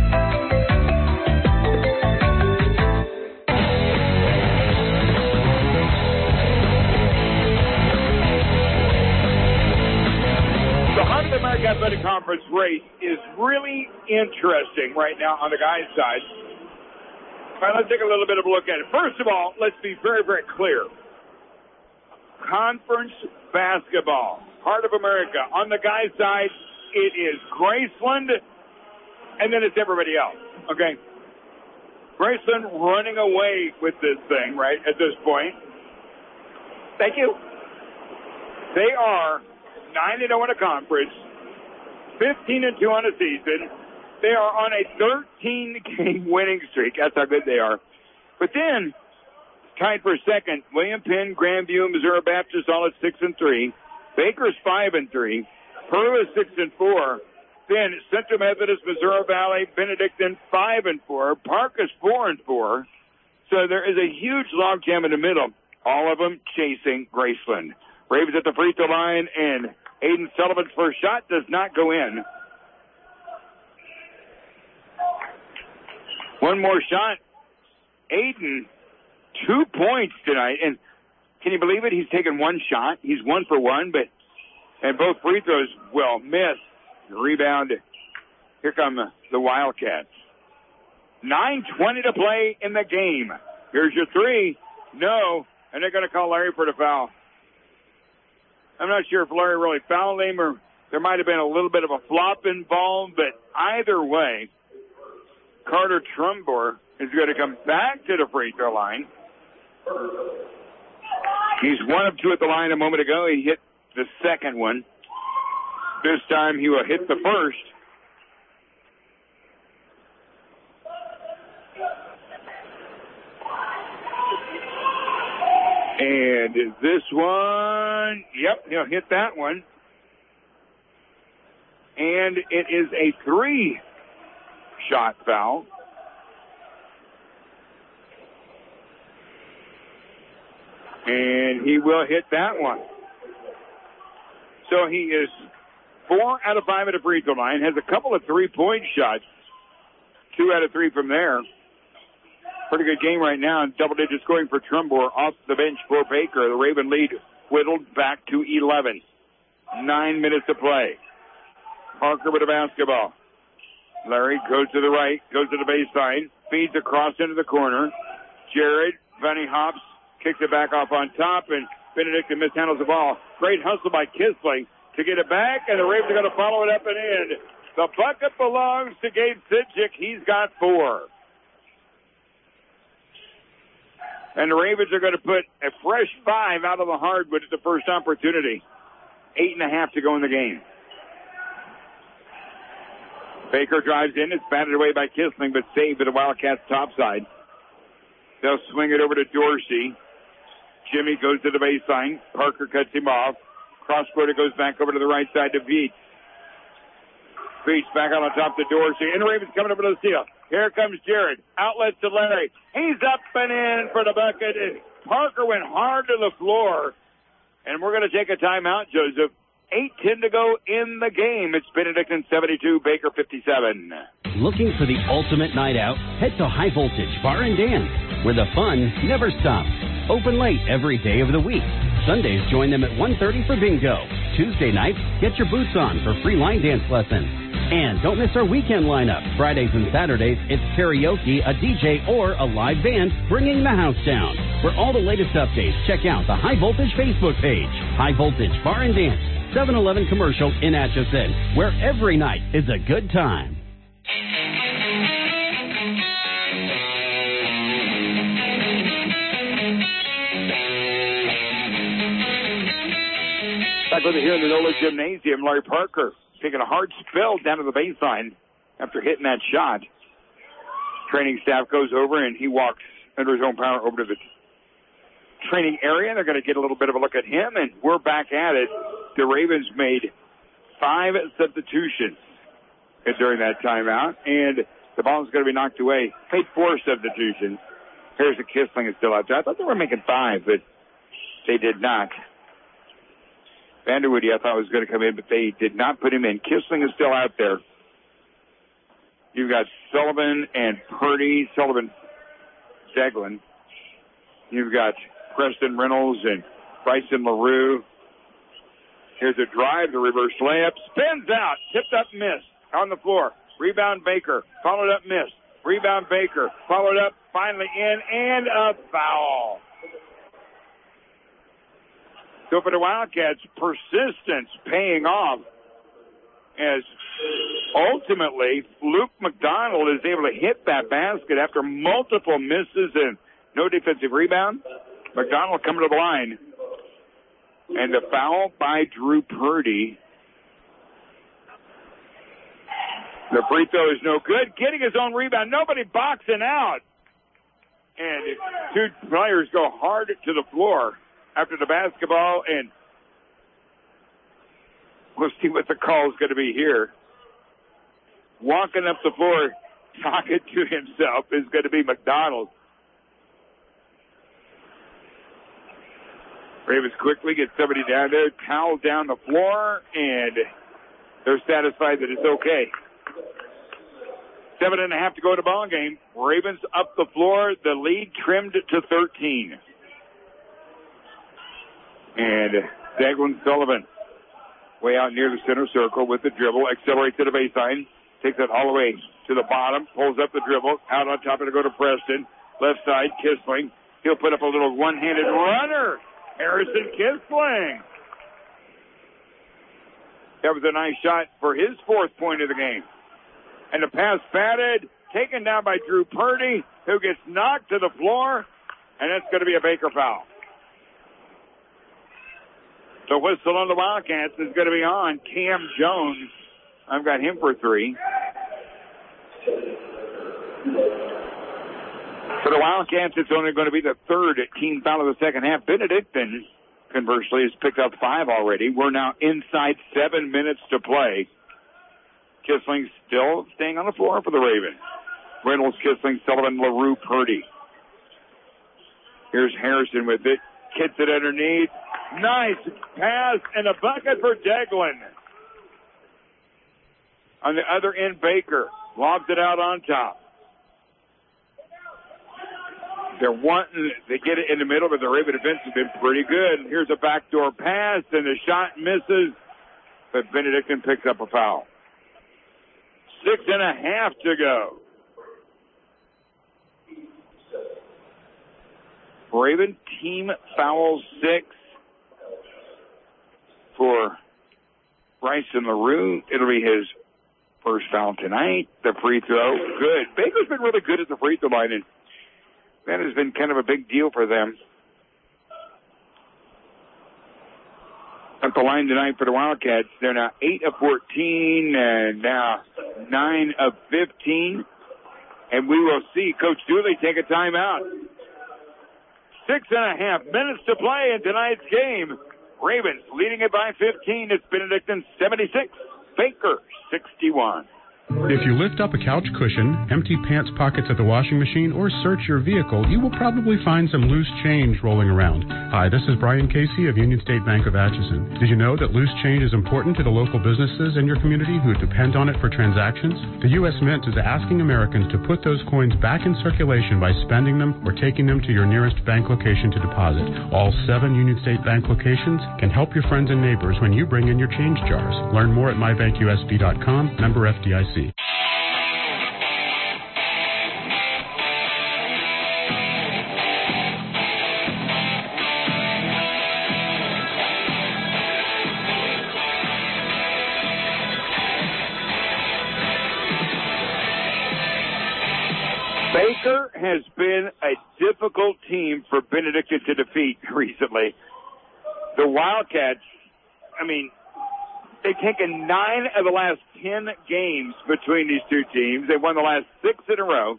American Athletic Conference race is really interesting right now on the guys' side. All right, let's take a little bit of a look at it. First of all, let's be very, very clear. Conference basketball, Heart of America. On the guys' side, it is Graceland, and then it's everybody else, okay? Graceland running away with this thing, right, at this point. Thank you. They are nine and oh in a conference, fifteen and two on a season. They are on a thirteen-game winning streak. That's how good they are. But then, tied for second, William Penn, Grandview, Missouri Baptist, all at six and three. Baker's five and three. Pearl is six and four. Then Central Methodist, Missouri Valley, Benedictine five and four. Park is four and four. So there is a huge logjam in the middle. All of them chasing Graceland. Ravens at the free throw line, and Aiden Sullivan's first shot does not go in. One more shot. Aiden, two points tonight. And can you believe it? He's taken one shot. He's one for one, but and both free throws will miss. Rebound. Here come the Wildcats. nine twenty to play in the game. Here's your three. No. And they're going to call Larry for the foul. I'm not sure if Larry really fouled him or there might have been a little bit of a flop involved, but either way, Carter Trumbore is going to come back to the free throw line. He's one of two at the line a moment ago. He hit the second one. This time he will hit the first. And is this one? Yep, he'll hit that one. And it is a three-shot foul. And he will hit that one. So he is four out of five at the free throw line, has a couple of three-point shots, two out of three from there. Pretty good game right now, and double-digit scoring for Trumbore off the bench for Baker. The Raven lead whittled back to eleven. Nine minutes to play. Parker with a basketball. Larry goes to the right, goes to the baseline, feeds across into the corner. Jared, Bunny hops, kicks it back off on top, and Benedictine mishandles the ball. Great hustle by Kisley to get it back, and the Ravens are going to follow it up and in. The bucket belongs to Gabe Sidchick. He's got four. And the Ravens are going to put a fresh five out of the hardwood at the first opportunity. Eight and a half to go in the game. Baker drives in. It's batted away by Kissling, but saved at the Wildcats' top side. They'll swing it over to Dorsey. Jimmy goes to the baseline. Parker cuts him off. Cross-court, it goes back over to the right side to Veach. Veach back on the top to Dorsey. And the Ravens coming over to the steal. Here comes Jared. Outlet to Larry. He's up and in for the bucket. And Parker went hard to the floor. And we're going to take a timeout, Joseph. eight ten to go in the game. It's Benedictine seventy-two, Baker fifty-seven.
Looking for the ultimate night out? Head to High Voltage Bar and Dance, where the fun never stops. Open late every day of the week. Sundays, join them at one thirty for bingo. Tuesday nights, get your boots on for free line dance lessons. And don't miss our weekend lineup. Fridays and Saturdays, it's karaoke, a D J, or a live band bringing the house down. For all the latest updates, check out the High Voltage Facebook page. High Voltage Bar and Dance, seven eleven Commercial in Atchison, where every night is a good time.
Back with it here in the Nola Gymnasium, Larry Parker taking a hard spell down to the baseline after hitting that shot. Training staff goes over and he walks under his own power over to the training area. They're going to get a little bit of a look at him, and we're back at it. The Ravens made five substitutions during that timeout, and the ball is going to be knocked away. Made four substitutions. Harrison Kissling is still out there. I thought they were making five, but they did not. Vanderwoody, I thought, was going to come in, but they did not put him in. Kissling is still out there. You've got Sullivan and Purdy, Sullivan, Deglin. You've got Preston Reynolds and Bryson LaRue. Here's a drive, the reverse layup. Spins out, tipped up, missed. On the floor. Rebound Baker, followed up, missed. Rebound Baker, followed up, finally in, and a foul. So for the Wildcats, persistence paying off as ultimately Luke McDonald is able to hit that basket after multiple misses and no defensive rebound. McDonald coming to the line. And the foul by Drew Purdy. The free throw is no good. Getting his own rebound. Nobody boxing out. And two players go hard to the floor after the basketball, and we'll see what the call is going to be here. Walking up the floor, talking to himself, is going to be McDonald. Ravens quickly get somebody down there, towel down the floor, and they're satisfied that it's okay. Seven and a half to go in the ball game. Ravens up the floor. The lead trimmed to thirteen. And Daglin Sullivan way out near the center circle with the dribble, accelerates to the baseline, takes it all the way to the bottom, pulls up the dribble, out on top of it to go to Preston. Left side, Kissling. He'll put up a little one-handed runner. Harrison Kissling. That was a nice shot for his fourth point of the game. And the pass batted, taken down by Drew Purdy, who gets knocked to the floor, and that's going to be a Baker foul. The whistle on the Wildcats is going to be on Cam Jones. I've got him for three. For the Wildcats, it's only going to be the third team foul of the second half. Benedictine, conversely, has picked up five already. We're now inside seven minutes to play. Kissling still staying on the floor for the Ravens. Reynolds, Kissling, Sullivan, LaRue, Purdy. Here's Harrison with it. Kicks it underneath. Nice pass and a bucket for Deglin. On the other end, Baker lobs it out on top. They're wanting to get it in the middle, but the Raven defense has been pretty good. Here's a backdoor pass, and the shot misses, but Benedictine picks up a foul. Six and a half to go. Raven team foul six for Bryson LaRue. It'll be his first foul tonight. The free throw, good. Baker's been really good at the free throw line, and that has been kind of a big deal for them. At the line tonight for the Wildcats, they're now eight of fourteen and now nine of fifteen. And we will see Coach Dooley take a timeout. Six and a half minutes to play in tonight's game. Ravens leading it by fifteen. It's Benedictine seventy-six, Baker sixty-one.
If you lift up a couch cushion, empty pants pockets at the washing machine, or search your vehicle, you will probably find some loose change rolling around. Hi, this is Brian Casey of Union State Bank of Atchison. Did you know that loose change is important to the local businesses in your community who depend on it for transactions? The U S Mint is asking Americans to put those coins back in circulation by spending them or taking them to your nearest bank location to deposit. All seven Union State Bank locations can help your friends and neighbors when you bring in your change jars. Learn more at my bank U S B dot com, member F D I C.
Baker has been a difficult team for Benedictine to defeat recently. The Wildcats, I mean, they've taken nine of the last ten games between these two teams. They've won the last six in a row.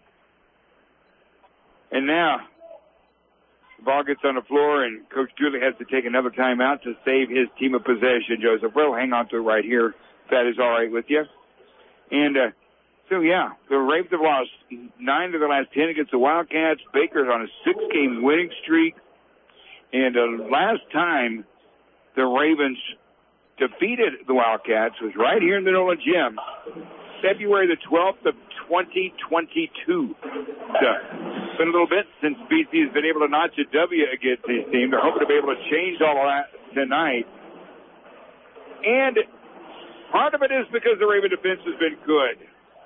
And now the ball gets on the floor, and Coach Dooley has to take another timeout to save his team of possession, Joseph. We'll hang on to it right here, if that is all right with you. And uh, so, yeah, the Ravens have lost nine of the last ten against the Wildcats. Baker's on a six-game winning streak. And the uh, last time the Ravens defeated the Wildcats was right here in the Nolan Gym, February the twelfth of twenty twenty-two. So it's been a little bit since B C has been able to notch a W against this team. They're hoping to be able to change all of that tonight. And part of it is because the Raven defense has been good.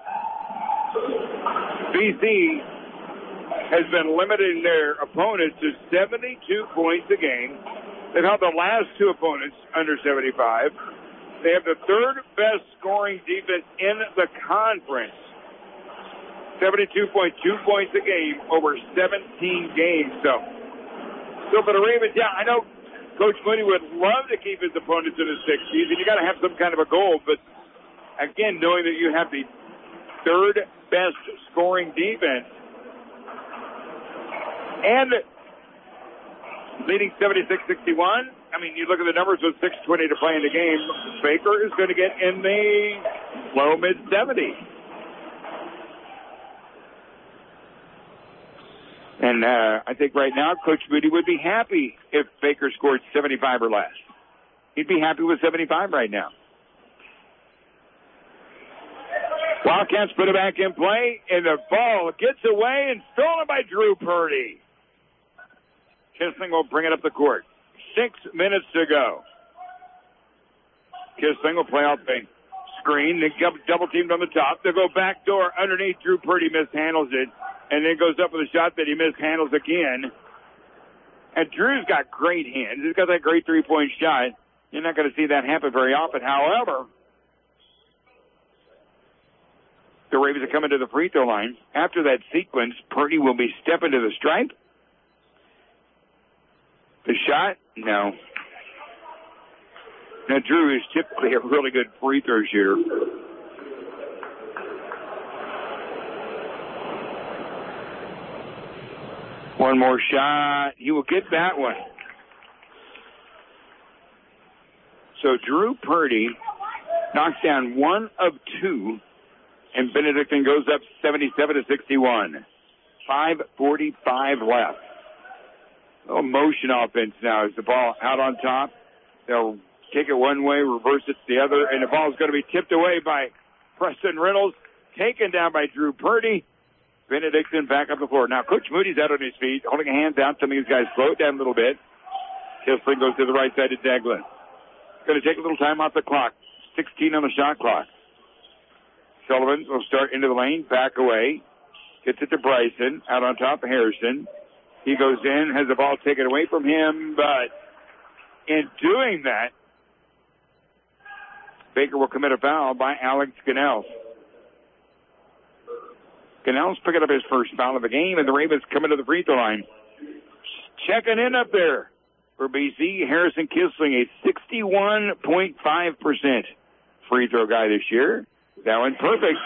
B C has been limiting their opponents to seventy-two points a game. They've held the last two opponents under seventy-five. They have the third best scoring defense in the conference. seventy-two point two points a game over seventeen games. So, so for the Ravens, yeah, I know Coach Mooney would love to keep his opponents in the sixties, and you got to have some kind of a goal. But again, knowing that you have the third best scoring defense and leading seventy-six sixty-one. I mean, you look at the numbers with six twenty to play in the game. Baker is going to get in the low mid seventies. And uh, I think right now Coach Moody would be happy if Baker scored seventy-five or less. He'd be happy with seventy-five right now. Wildcats put it back in play, and the ball gets away and stolen by Drew Purdy. Kissling will bring it up the court. Six minutes to go. Kissling will play off the screen. They double teamed on the top. They'll go back door underneath. Drew Purdy mishandles it, and then goes up with a shot that he mishandles again. And Drew's got great hands. He's got that great three-point shot. You're not going to see that happen very often. However, the Ravens are coming to the free throw line. After that sequence, Purdy will be stepping to the stripe. The shot? No. Now, Drew is typically a really good free throw shooter. One more shot. He will get that one. So Drew Purdy knocks down one of two, and Benedictine goes up seventy-seven to sixty-one. five forty-five left. A little motion offense now. Is the ball out on top? They'll kick it one way, reverse it to the other, and the ball is going to be tipped away by Preston Reynolds, taken down by Drew Purdy. Benedictine back up the floor. Now, Coach Moody's out on his feet, holding a hands out, telling these guys slow it down a little bit. Kissling goes to the right side to Deglin. Going to take a little time off the clock. sixteen on the shot clock. Sullivan will start into the lane, back away. Gets it to Bryson, out on top of Harrison. He goes in, has the ball taken away from him, but in doing that, Baker will commit a foul by Alex Ganell. Ganell's picking up his first foul of the game, and the Ravens coming to the free throw line. Checking in up there for B C, Harrison Kissling, a sixty-one point five percent free throw guy this year. That one perfect.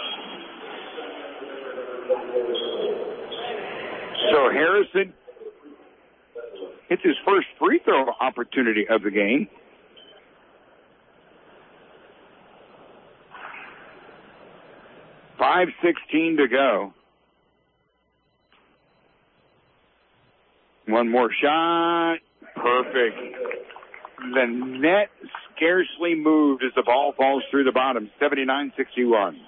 So Harrison hits his first free throw opportunity of the game. five sixteen to go. One more shot. Perfect. The net scarcely moved as the ball falls through the bottom. seventy-nine sixty-one.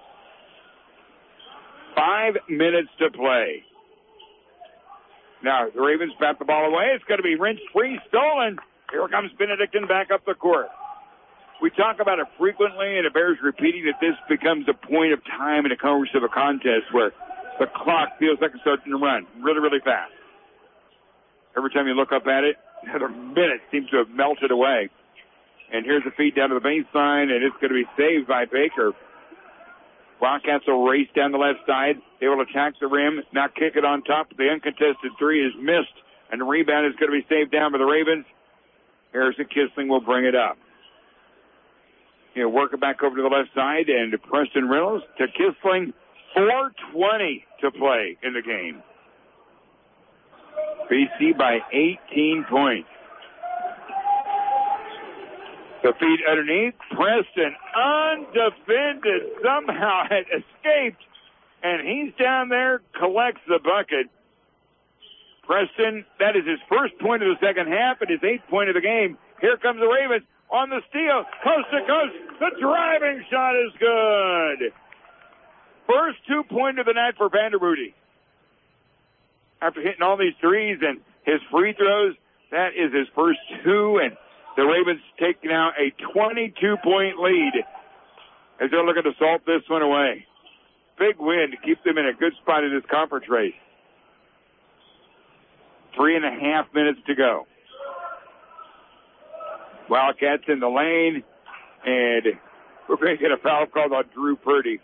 Five minutes to play. Now, the Ravens bat the ball away. It's going to be wrenched free, stolen. Here comes Benedictine back up the court. We talk about it frequently, and it bears repeating that this becomes a point of time in the course of a contest where the clock feels like it's starting to run really, really fast. Every time you look up at it, another minute seems to have melted away. And here's a feed down to the baseline, and it's going to be saved by Baker. Wildcats will race down the left side. They will attack the rim, now kick it on top. The uncontested three is missed, and the rebound is going to be saved down by the Ravens. Harrison Kissling will bring it up. You know, work it back over to the left side, and to Preston Reynolds to Kissling. four twenty to play in the game. B C by eighteen points. The feed underneath. Preston, undefended, somehow had escaped, and he's down there, collects the bucket. Preston, that is his first point of the second half and his eighth point of the game. Here comes the Ravens on the steal, coast to coast. The driving shot is good. First two-point of the night for Vanderboody. After hitting all these threes and his free throws, that is his first two, and the Ravens take now a twenty-two point lead as they're looking to salt this one away. Big win to keep them in a good spot in this conference race. Three and a half minutes to go. Wildcats in the lane, and we're going to get a foul called on Drew Purdy.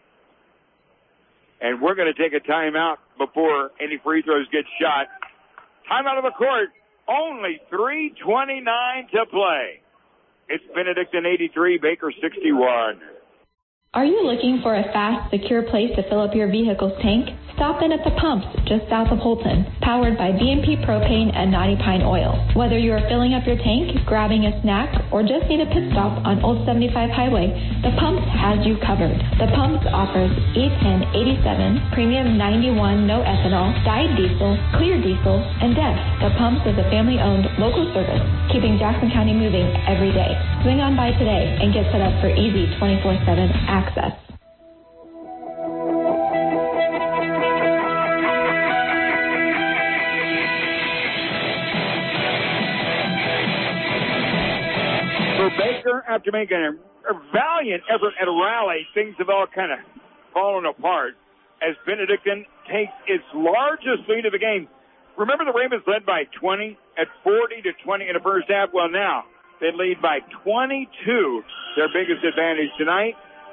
And we're going to take a timeout before any free throws get shot. Timeout of the court. Only three twenty-nine to play. It's Benedictine eighty-three, Baker sixty-one.
Are you looking for a fast, secure place to fill up your vehicle's tank? Stop in at the pumps just south of Holton, powered by B and P Propane and Knotty Pine Oil. Whether you are filling up your tank, grabbing a snack, or just need a pit stop on Old seventy-five Highway, the Pumps has you covered. The Pumps offers E ten eighty-seven, Premium ninety-one no ethanol, dyed diesel, clear diesel, and D E F. The Pumps is a family-owned local service, keeping Jackson County moving every day. Swing on by today and get set up for easy twenty-four seven access.
For Baker, after making a, a valiant effort at a rally, things have all kind of fallen apart as Benedictine takes its largest lead of the game. Remember, the Ravens led by twenty at forty to twenty in the first half. Well, now they lead by twenty-two, their biggest advantage tonight.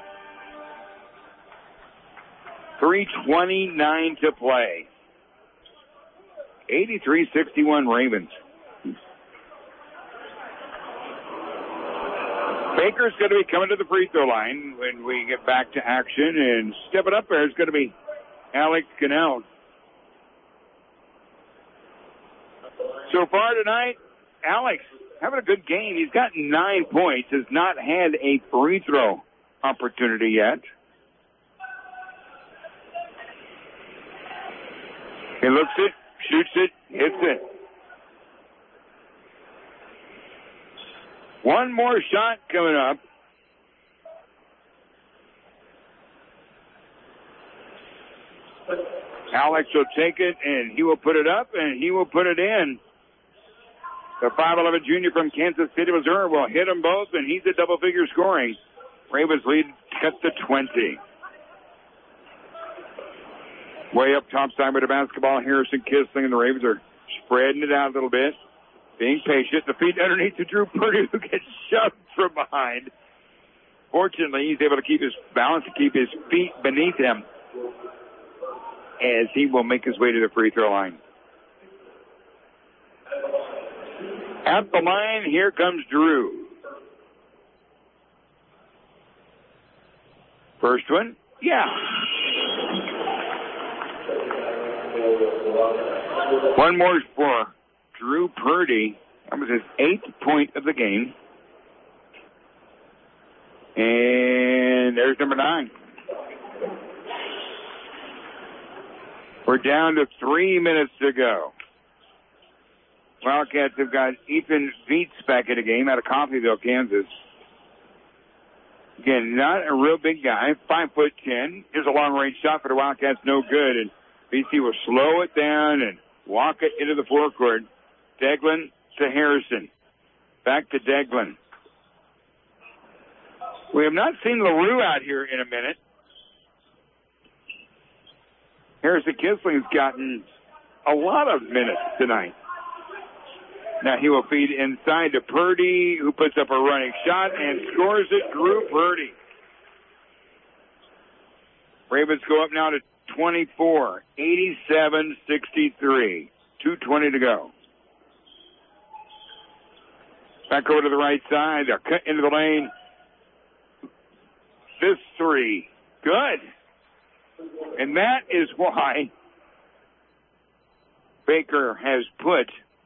three twenty-nine to play. eighty-three sixty-one Ravens. Baker's going to be coming to the free throw line when we get back to action, and stepping up there is going to be Alex Cannell. So far tonight, Alex having a good game. He's got nine points, has not had a free throw opportunity yet. He looks it, shoots it, hits it. One more shot coming up. Alex will take it, and he will put it up, and he will put it in. The five eleven junior from Kansas City, Missouri will hit them both, and he's a double-figure scoring. Ravens lead cut to twenty. Way up top side with the basketball, Harrison Kissling, and the Ravens are spreading it out a little bit. Being patient, the feet underneath to Drew Purdy, who gets shoved from behind. Fortunately, he's able to keep his balance, to keep his feet beneath him as he will make his way to the free throw line. At the line, here comes Drew. First one, yeah. One more for Drew Purdy. That was his eighth point of the game. And there's number nine. We're down to three minutes to go. Wildcats have got Ethan Veets back in the game out of Coffeyville, Kansas. Again, not a real big guy, five foot ten. Here's a long-range shot for the Wildcats, no good. And B C will slow it down and walk it into the forecourt. Deglin to Harrison. Back to Deglin. We have not seen LaRue out here in a minute. Harrison Kisling's gotten a lot of minutes tonight. Now he will feed inside to Purdy, who puts up a running shot and scores it. Drew Purdy. Ravens go up now to twenty-four, eighty-seven sixty-three. two twenty to go. Back over to the right side. They're cut into the lane. This three. Good. And that is why Baker has put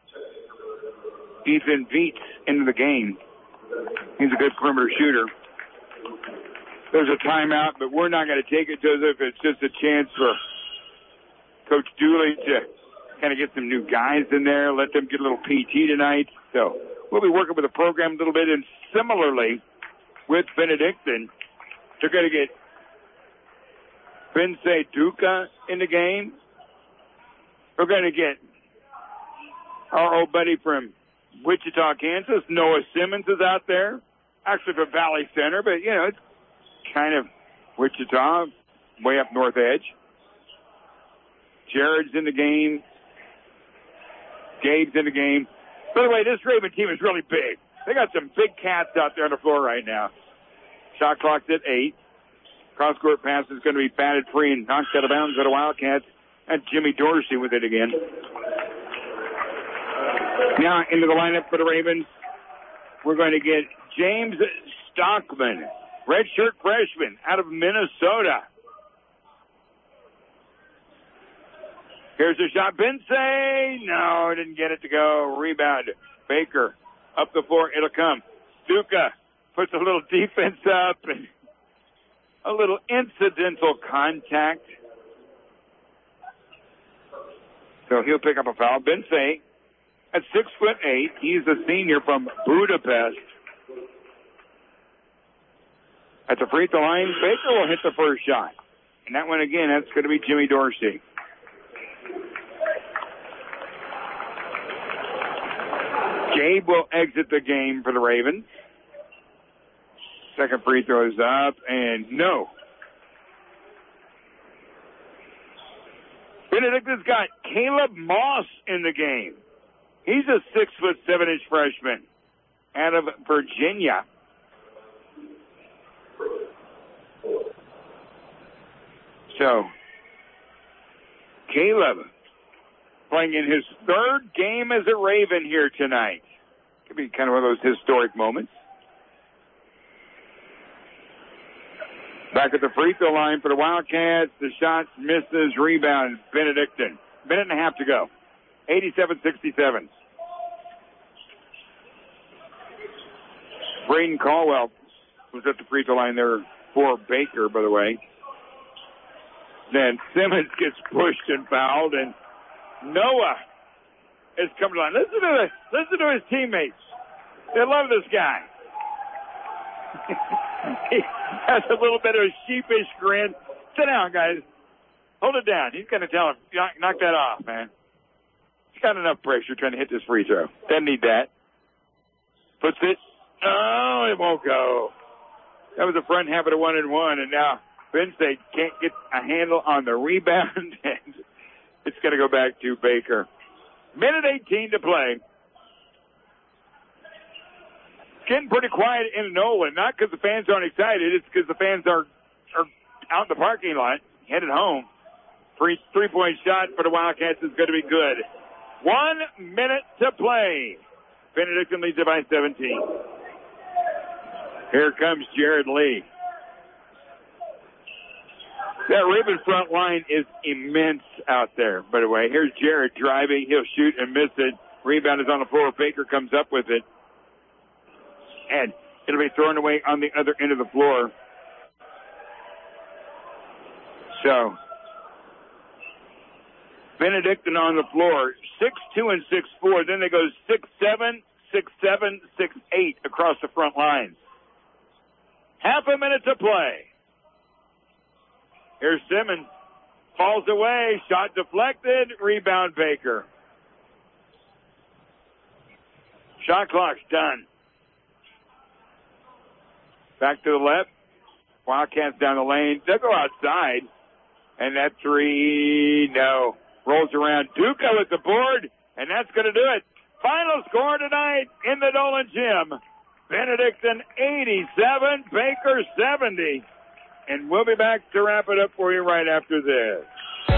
Ethan Veets into the game. He's a good perimeter shooter. There's a timeout, but we're not going to take it, Joseph. It's just a chance for Coach Dooley to kind of get some new guys in there, let them get a little P T tonight. So we'll be working with the program a little bit. And similarly with Benedictine, they're going to get Vincey Duca in the game. We're going to get our old buddy from Wichita, Kansas. Noah Simmons is out there. Actually from Valley Center, but, you know, it's kind of Wichita, way up north edge. Jared's in the game. Gabe's in the game. By the way, this Raven team is really big. They got some big cats out there on the floor right now. Shot clock's at eight. Cross-court pass is going to be batted free and knocked out of bounds by the Wildcats. And Jimmy Dorsey with it again. Now into the lineup for the Ravens, we're going to get James Stockman, redshirt freshman out of Minnesota. Here's a shot. Vincey. No, didn't get it to go. Rebound. Baker up the floor. It'll come. Duca puts a little defense up and a little incidental contact. So he'll pick up a foul. Vincey at six foot eight. He's a senior from Budapest. At the free throw line, Baker will hit the first shot. And that one again, that's going to be Jimmy Dorsey. Gabe will exit the game for the Ravens. Second free throw is up, and no. Benedictine's got Caleb Moss in the game. He's a six foot seven inch freshman out of Virginia. So, Caleb playing in his third game as a Raven here tonight. Could be kind of one of those historic moments. Back at the free throw line for the Wildcats. The shot misses. Rebound, Benedictine. Minute and a half to go. eighty-seven sixty-seven. Braden Caldwell was at the free throw line there for Baker, by the way. Then Simmons gets pushed and fouled, and Noah is coming on. Listen to the, listen to his teammates. They love this guy. He has a little bit of a sheepish grin. Sit down, guys. Hold it down. He's going to tell him, knock, knock that off, man. He's got enough pressure trying to hit this free throw. Doesn't need that. Puts it. Oh, it won't go. That was a front half of the one and one, and now Vincey can't get a handle on the rebound, and it's going to go back to Baker. Minute eighteen to play. It's getting pretty quiet in Nolan, not because the fans aren't excited. It's because the fans are, are out in the parking lot, headed home. Free three-point shot for the Wildcats is going to be good. One minute to play. Benedictine leads it by seventeen. Here comes Jared Lee. That Raven front line is immense out there, by the way. Here's Jared driving. He'll shoot and miss it. Rebound is on the floor. Baker comes up with it. And it'll be thrown away on the other end of the floor. So, Benedictine on the floor, six two and six four. Then they go six seven, six seven, six eight across the front lines. Half a minute to play. Here's Simmons. Falls away. Shot deflected. Rebound Baker. Shot clock's done. Back to the left. Wildcats down the lane. They'll go outside. And that three, no. Rolls around. Duca with the board. And that's going to do it. Final score tonight in the Dolan Gym. Benedictine eighty-seven, Baker seventy. And we'll be back to wrap it up for you right after this.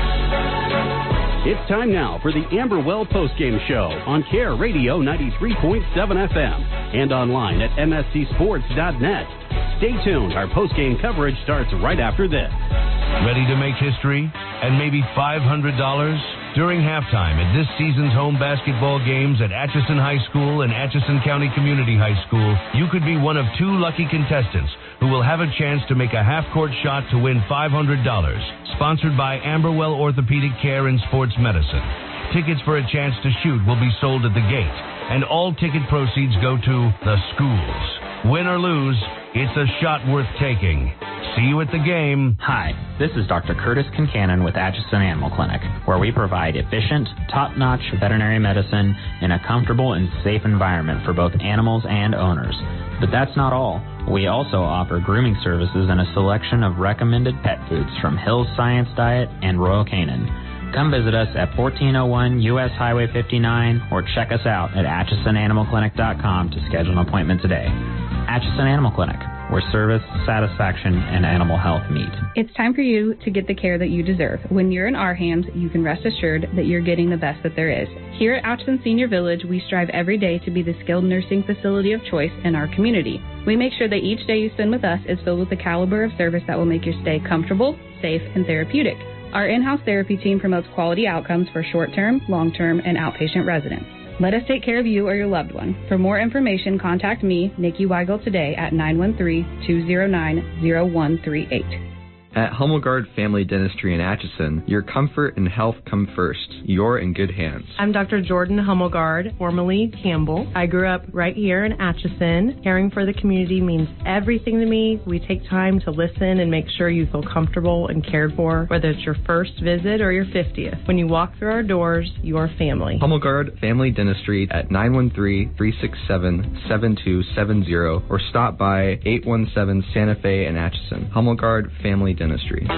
It's time now for the Amberwell Postgame Show on Care Radio ninety-three point seven F M and online at M S C sports dot net. Stay tuned. Our postgame coverage starts right after this.
Ready to make history and maybe five hundred dollars? During halftime at this season's home basketball games at Atchison High School and Atchison County Community High School, you could be one of two lucky contestants who will have a chance to make a half-court shot to win five hundred dollars. Sponsored by Amberwell Orthopedic Care and Sports Medicine. Tickets for a chance to shoot will be sold at the gate, and all ticket proceeds go to the schools. Win or lose, it's a shot worth taking. See you at the game.
Hi, this is Doctor Curtis Kincannon with Atchison Animal Clinic, where we provide efficient, top-notch veterinary medicine in a comfortable and safe environment for both animals and owners. But that's not all. We also offer grooming services and a selection of recommended pet foods from Hill's Science Diet and Royal Canin. Come visit us at fourteen oh one U S Highway fifty-nine or check us out at atchison animal clinic dot com to schedule an appointment today. Atchison Animal Clinic, where service, satisfaction, and animal health meet.
It's time for you to get the care that you deserve. When you're in our hands, you can rest assured that you're getting the best that there is. Here at Atchison Senior Village, we strive every day to be the skilled nursing facility of choice in our community. We make sure that each day you spend with us is filled with the caliber of service that will make your stay comfortable, safe, and therapeutic. Our in-house therapy team promotes quality outcomes for short-term, long-term, and outpatient residents. Let us take care of you or your loved one. For more information, contact me, Nikki Weigel, today at nine one three, two zero nine, zero one three eight.
At Hummelgard Family Dentistry in Atchison, your comfort and health come first. You're in good hands.
I'm Doctor Jordan Hummelgard, formerly Campbell. I grew up right here in Atchison. Caring for the community means everything to me. We take time to listen and make sure you feel comfortable and cared for, whether it's your first visit or your fiftieth. When you walk through our doors, you're family.
Hummelgard Family Dentistry at nine one three, three six seven, seven two seven zero or stop by eight one seven Santa Fe in Atchison. Hummelgard Family Dentistry.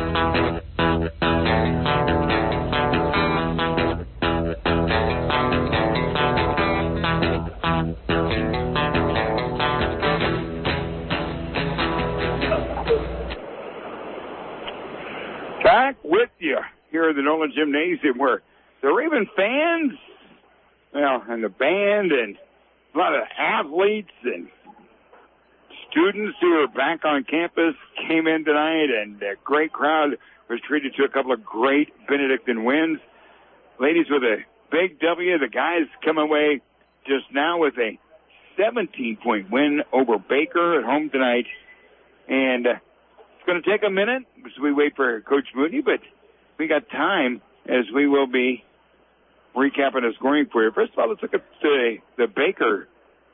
Back with you here at the Nolan Gymnasium, where the Raven fans, well, and the band and a lot of athletes and students who are back on campus came in tonight, and a great crowd was treated to a couple of great Benedictine wins. Ladies with a big W, the guys come away just now with a seventeen-point win over Baker at home tonight. And uh, it's going to take a minute as we wait for Coach Mooney, but we got time as we will be recapping the scoring for you. First of all, let's look at the, the Baker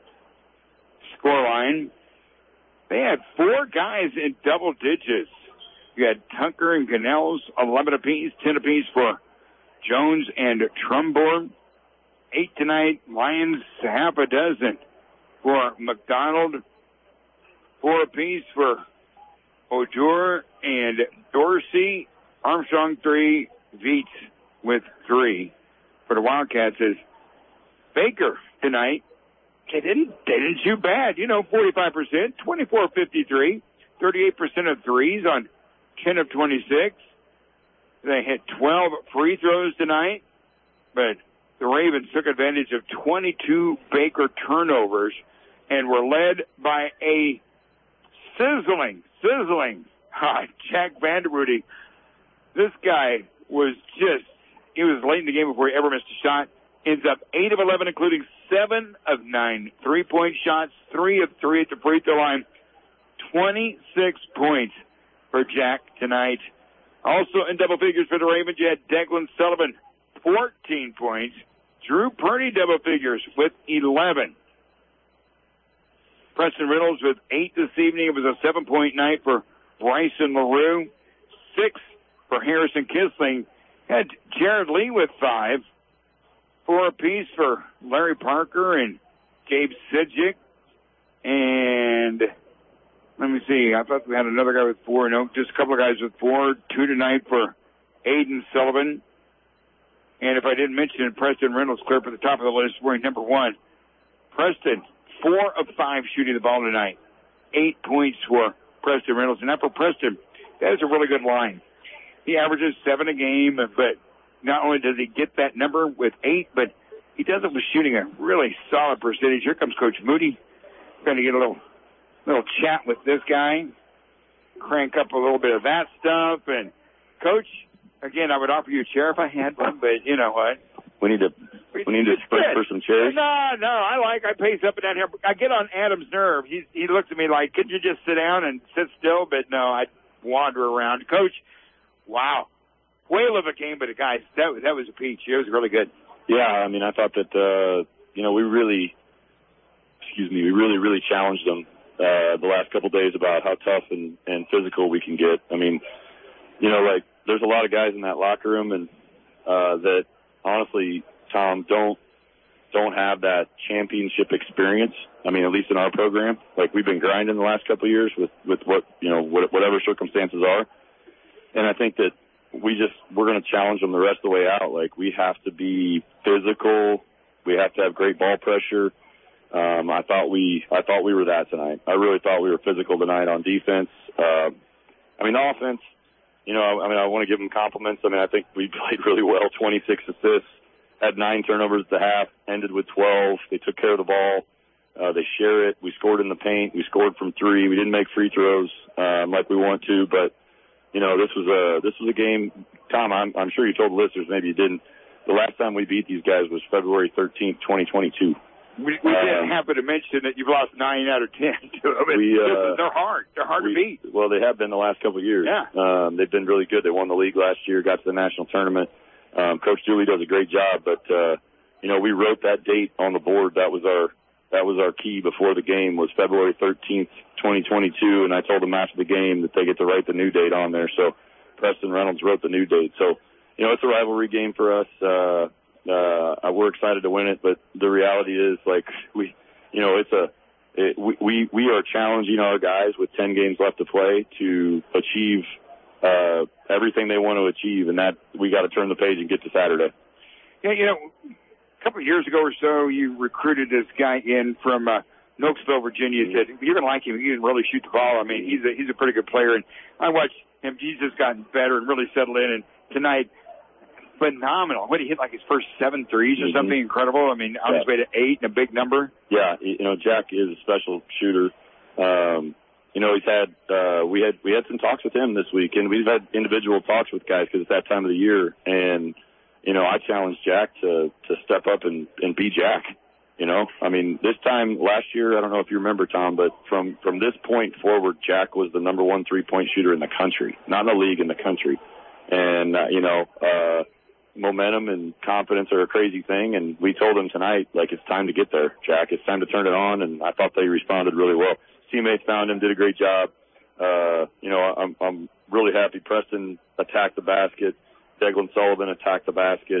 scoreline. They had four guys in double digits. You had Tunker and Canels, eleven apiece, ten apiece for Jones and Trumbore. Eight tonight, Lions, half a dozen for McDonald. Four apiece for Ojour and Dorsey. Armstrong, three. Veets with three. For the Wildcats is Baker tonight. They didn't, they didn't shoot bad. You know, forty-five percent, twenty-four fifty-three, thirty-eight percent of threes on ten of twenty-six. They hit twelve free throws tonight, but the Ravens took advantage of twenty-two Baker turnovers and were led by a sizzling, sizzling uh, Jack Vanderwoody. This guy was just, he was late in the game before he ever missed a shot. Ends up eight of eleven, including seven of nine three-point shots, three of three at the free throw line. twenty-six points for Jack tonight Also in double figures for the Ravens, you had Declan Sullivan, fourteen points. Drew Purdy double figures with eleven. Preston Reynolds with eight this evening. It was a seven-point night for Bryson LaRue. Six for Harrison Kissling. Had Jared Lee with five. Four apiece for Larry Parker and Gabe Sidjic. And let me see. I thought we had another guy with four. No, just a couple of guys with four. Two tonight for Aiden Sullivan. And if I didn't mention it, Preston Reynolds clear for the top of the list, wearing number one. Preston, four of five shooting the ball tonight. Eight points for Preston Reynolds. And that for Preston, that is a really good line. He averages seven a game, but not only does he get that number with eight, but he does it with shooting a really solid percentage. Here comes Coach Moody. Going to get a little little chat with this guy, crank up a little bit of that stuff. And, Coach, again, I would offer you a chair if I had one, but you know what?
We need to we need to sprint for some chairs.
No, no, I like, I pace up and down here. I get on Adam's nerve. He, he looks at me like, could you just sit down and sit still? But no, I wander around. Coach, wow. Whale of a game, but guys, that, that was a peach. It was really good.
Yeah, I mean, I thought that, uh, you know, we really, excuse me, we really, really challenged them uh, the last couple of days about how tough and, and physical we can get. I mean, you know, like, there's a lot of guys in that locker room and uh, that, honestly, Tom, don't don't have that championship experience. I mean, at least in our program. Like, we've been grinding the last couple of years with, with what, you know, whatever circumstances are. And I think that we just, we're going to challenge them the rest of the way out. Like, we have to be physical. We have to have great ball pressure. Um, I thought we, I thought we were that tonight. I really thought we were physical tonight on defense. Uh, I mean, the offense, you know, I, I mean, I want to give them compliments. I mean, I think we played really well, twenty-six assists, had nine turnovers at the half, ended with twelve. They took care of the ball. Uh, they share it. We scored in the paint. We scored from three. We didn't make free throws, um, like we want to, but, you know, this was a, this was a game. Tom, I'm, I'm sure you told the listeners, maybe you didn't. The last time we beat these guys was February thirteenth, twenty twenty-two.
We, we uh, didn't happen to mention that you've lost nine out of ten to them.
We, uh,
they're hard. They're hard
we,
to beat.
Well, they have been the last couple of years.
Yeah.
Um, they've been really good. They won the league last year, got to the national tournament. Um, Coach Dooley does a great job, but, uh, you know, we wrote that date on the board. That was our, that was our key before the game was February thirteenth, twenty twenty-two. And I told them after the game that they get to write the new date on there. So Preston Reynolds wrote the new date. So, you know, it's a rivalry game for us. Uh, uh, we're excited to win it, but the reality is, like, we, you know, it's a, it, we, we, we are challenging our guys with ten games left to play to achieve, uh, everything they want to achieve. And that we got to turn the page and get to Saturday.
Yeah. You know, a couple of years ago or so, you recruited this guy in from, uh, Knoxville, Virginia. You said, you're going to like him. He can really shoot the ball. I mean, he's a, he's a pretty good player. And I watched him. He's just gotten better and really settled in. And tonight, phenomenal. What, he hit like his first seven threes or mm-hmm. something incredible? I mean, on yeah. his way to eight and a big number.
Yeah, you know, Jack is a special shooter. Um, you know, he's had, uh, we had, we had some talks with him this week, and we've had individual talks with guys because it's that time of the year. And, you know, I challenged Jack to, to step up and, and be Jack. You know, I mean, this time last year, I don't know if you remember, Tom, but from, from this point forward, Jack was the number one three-point shooter in the country, not in the league, in the country. And, uh, you know, uh, momentum and confidence are a crazy thing. And we told him tonight, like, it's time to get there, Jack. It's time to turn it on. And I thought they responded really well. Teammates found him, did a great job. Uh, you know, I'm, I'm really happy. Preston attacked the basket. Declan Sullivan attacked the basket.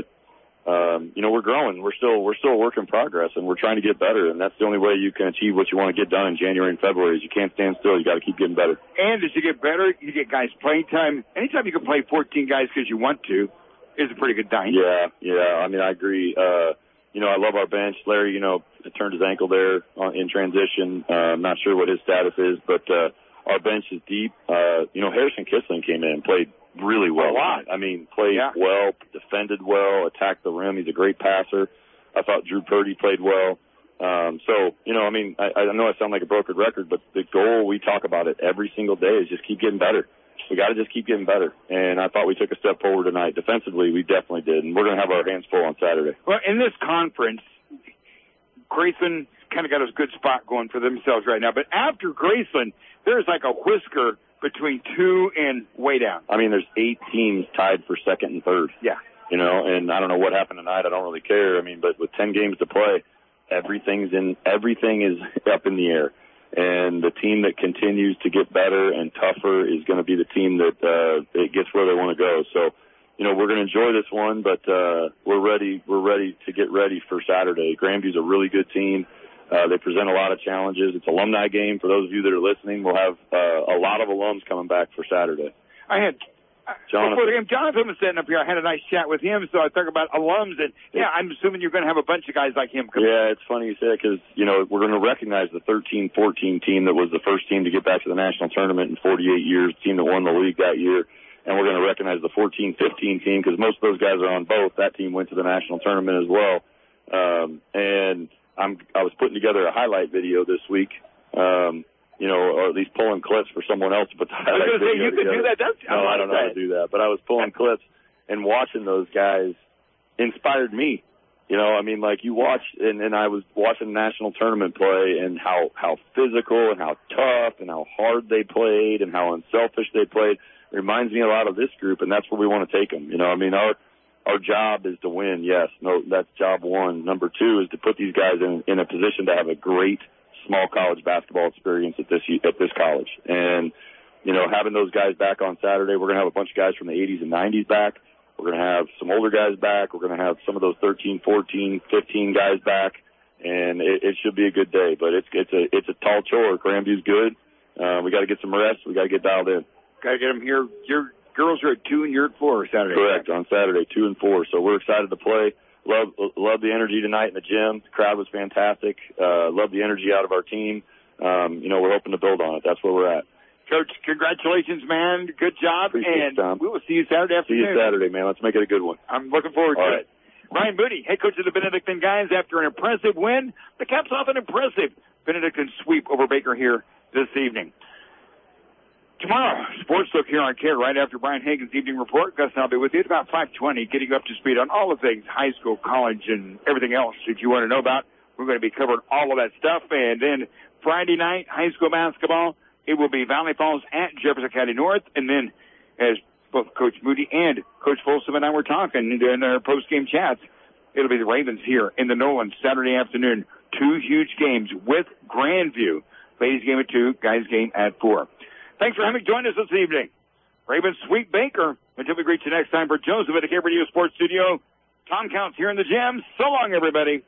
Um, you know, we're growing. We're still, we're still a work in progress, and we're trying to get better. And that's the only way you can achieve what you want to get done in January and February is you can't stand still. You got to keep getting better.
And as you get better, you get guys playing time. Anytime you can play fourteen guys because you want to is a pretty good night.
Yeah. Yeah. I mean, I agree. Uh, you know, I love our bench. Larry, you know, turned his ankle there on, in transition. Uh, I'm not sure what his status is, but, uh, our bench is deep. Uh, you know, Harrison Kissling came in and played really well.
A lot.
I mean, played
yeah.
well, defended well, attacked the rim. He's a great passer. I thought Drew Purdy played well. Um, so, you know, I mean, I, I know I sound like a broken record, but the goal, we talk about it every single day, is just keep getting better. We got to just keep getting better. And I thought we took a step forward tonight. Defensively, we definitely did. And we're going to have our hands full on Saturday.
Well, in this conference, Graceland kind of got a good spot going for themselves right now. But after Graceland, there's like a whisker between two and way down.
I mean, there's eight teams tied for second and third.
Yeah.
You know, and I don't know what happened tonight. I don't really care. I mean, but with ten games to play, everything's in, everything is up in the air. And the team that continues to get better and tougher is going to be the team that, uh, that gets where they want to go. So, you know, we're going to enjoy this one, but, uh, we're ready, we're ready to get ready for Saturday. Grandview's a really good team. Uh, they present a lot of challenges. It's an alumni game. For those of you that are listening, we'll have, uh, a lot of alums coming back for Saturday.
I had,
Jonathan.
Before the game, Jonathan was sitting up here. I had a nice chat with him, so I talk about alums, and yeah, I'm assuming you're going to have a bunch of guys like him come.
Yeah, it's funny you say it because, you know, we're going to recognize the thirteen fourteen team that was the first team to get back to the national tournament in forty-eight years, the team that won the league that year, and we're going to recognize the fourteen fifteen team because most of those guys are on both. That team went to the national tournament as well, um, and I'm I was putting together a highlight video this week. Um, You know, or at least pulling clips for someone else to put the highlight
I was going to say, you
together.
could do that. That's,
no, I, I don't know
that.
how to do that. But I was pulling clips and watching those guys inspired me. You know, I mean, like you watch, and, and I was watching national tournament play and how, how physical and how tough and how hard they played and how unselfish they played. It reminds me a lot of this group, and that's where we want to take them. You know, I mean, our our job is to win, yes. No, that's job one. Number two is to put these guys in, in a position to have a great small college basketball experience at this at this college. And, you know, having those guys back on Saturday, we're going to have a bunch of guys from the eighties and nineties back. We're going to have some older guys back. We're going to have some of those thirteen, fourteen, fifteen guys back. And it, it should be a good day. But it's it's a it's a tall chore. Grandview's good. Uh, we got to get some rest. We got to get dialed in.
Got to get them here. Your girls are at two and you're at four Saturday.
Correct, on Saturday, two and four. So we're excited to play. Love love the energy tonight in the gym. The crowd was fantastic. Uh, love the energy out of our team. Um, you know, we're hoping to build on it. That's where we're at.
Coach, congratulations, man. Good job.
Appreciate
and
it,
we will see you Saturday afternoon.
See you Saturday, man. Let's make it a good one.
I'm looking forward
All
to
right.
it. Ryan Mooney, head coach of the Benedictine guys, after an impressive win, the caps off an impressive Benedictine sweep over Baker here this evening. Tomorrow, Sports Look here on C A R E right after Brian Hagan's evening report. Gus and I'll be with you at about five twenty, getting you up to speed on all the things high school, college, and everything else that you want to know about. We're going to be covering all of that stuff. And then Friday night, high school basketball, it will be Valley Falls at Jefferson County North. And then, as both Coach Moody and Coach Folsom and I were talking in our post-game chats, it'll be the Ravens here in the Nolan Saturday afternoon. Two huge games with Grandview. Ladies game at two, guys game at four. Thanks for having joined us this evening. Ravens sweep Baker. Until we greet you next time for Joseph at the C A R E Radio Sports Studio. Tom Counts here in the gym. So long, everybody.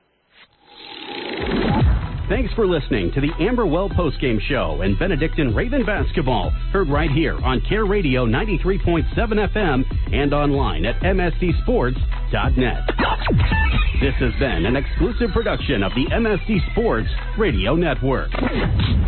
Thanks for listening to the Amberwell Postgame Show and Benedictine Raven Basketball, heard right here on C A R E Radio ninety-three point seven F M and online at M S D sports dot net. This has been an exclusive production of the M S D Sports Radio Network.